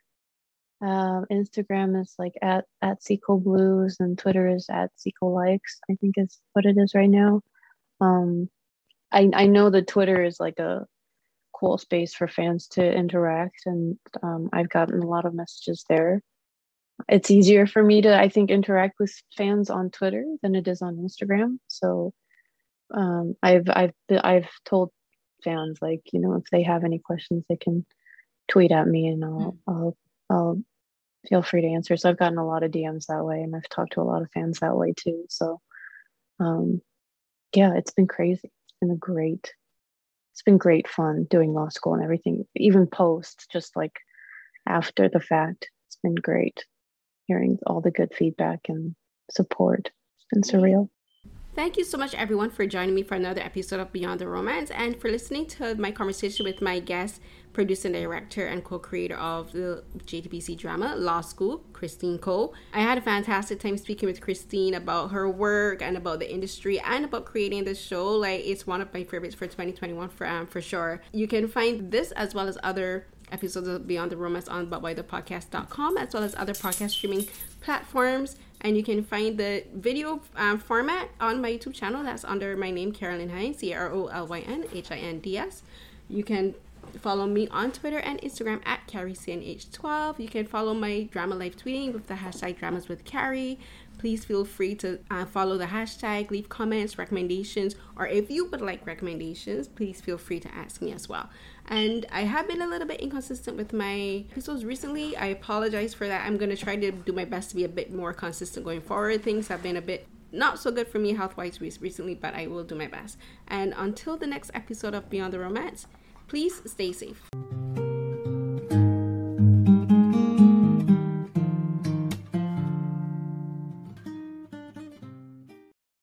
Um, Instagram is like at at Seco Blues, and Twitter is at Seco Likes, I think is what it is right now. Um, I I know that Twitter is like a cool space for fans to interact, and um, I've gotten a lot of messages there. It's easier for me to, I think, interact with fans on Twitter than it is on Instagram. So um, I've I've I've told fans, like, you know, if they have any questions, they can tweet at me, and I'll I'll I'll feel free to answer. So I've gotten a lot of D Ms that way, and I've talked to a lot of fans that way too. So um, yeah, it's been crazy. It's been a great, it's been great fun doing law school and everything, even post, just like after the fact. It's been great hearing all the good feedback and support. It's been surreal. Thank you so much, everyone, for joining me for another episode of Beyond the Romance and for listening to my conversation with my guest, producer, director, and co-creator of the J T B C drama, Law School, Christine Cole. I had a fantastic time speaking with Christine about her work and about the industry and about creating this show. Like, it's one of my favorites for twenty twenty-one for, um, for sure. You can find this as well as other episodes of Beyond the Romance on but why the podcast dot com, as well as other podcast streaming platforms. And you can find the video um, format on my YouTube channel. That's under my name, Carolyn Hinds, C R O L Y N H I N D S. You can follow me on Twitter and Instagram at Carrie C N H twelve. You can follow my drama live tweeting with the hashtag Dramas with Carrie. Please feel free to uh, follow the hashtag, leave comments, recommendations, or if you would like recommendations, please feel free to ask me as well. And I have been a little bit inconsistent with my episodes recently. I apologize for that. I'm going to try to do my best to be a bit more consistent going forward. Things have been a bit not so good for me health-wise recently, but I will do my best. And until the next episode of Beyond the Romance, please stay safe.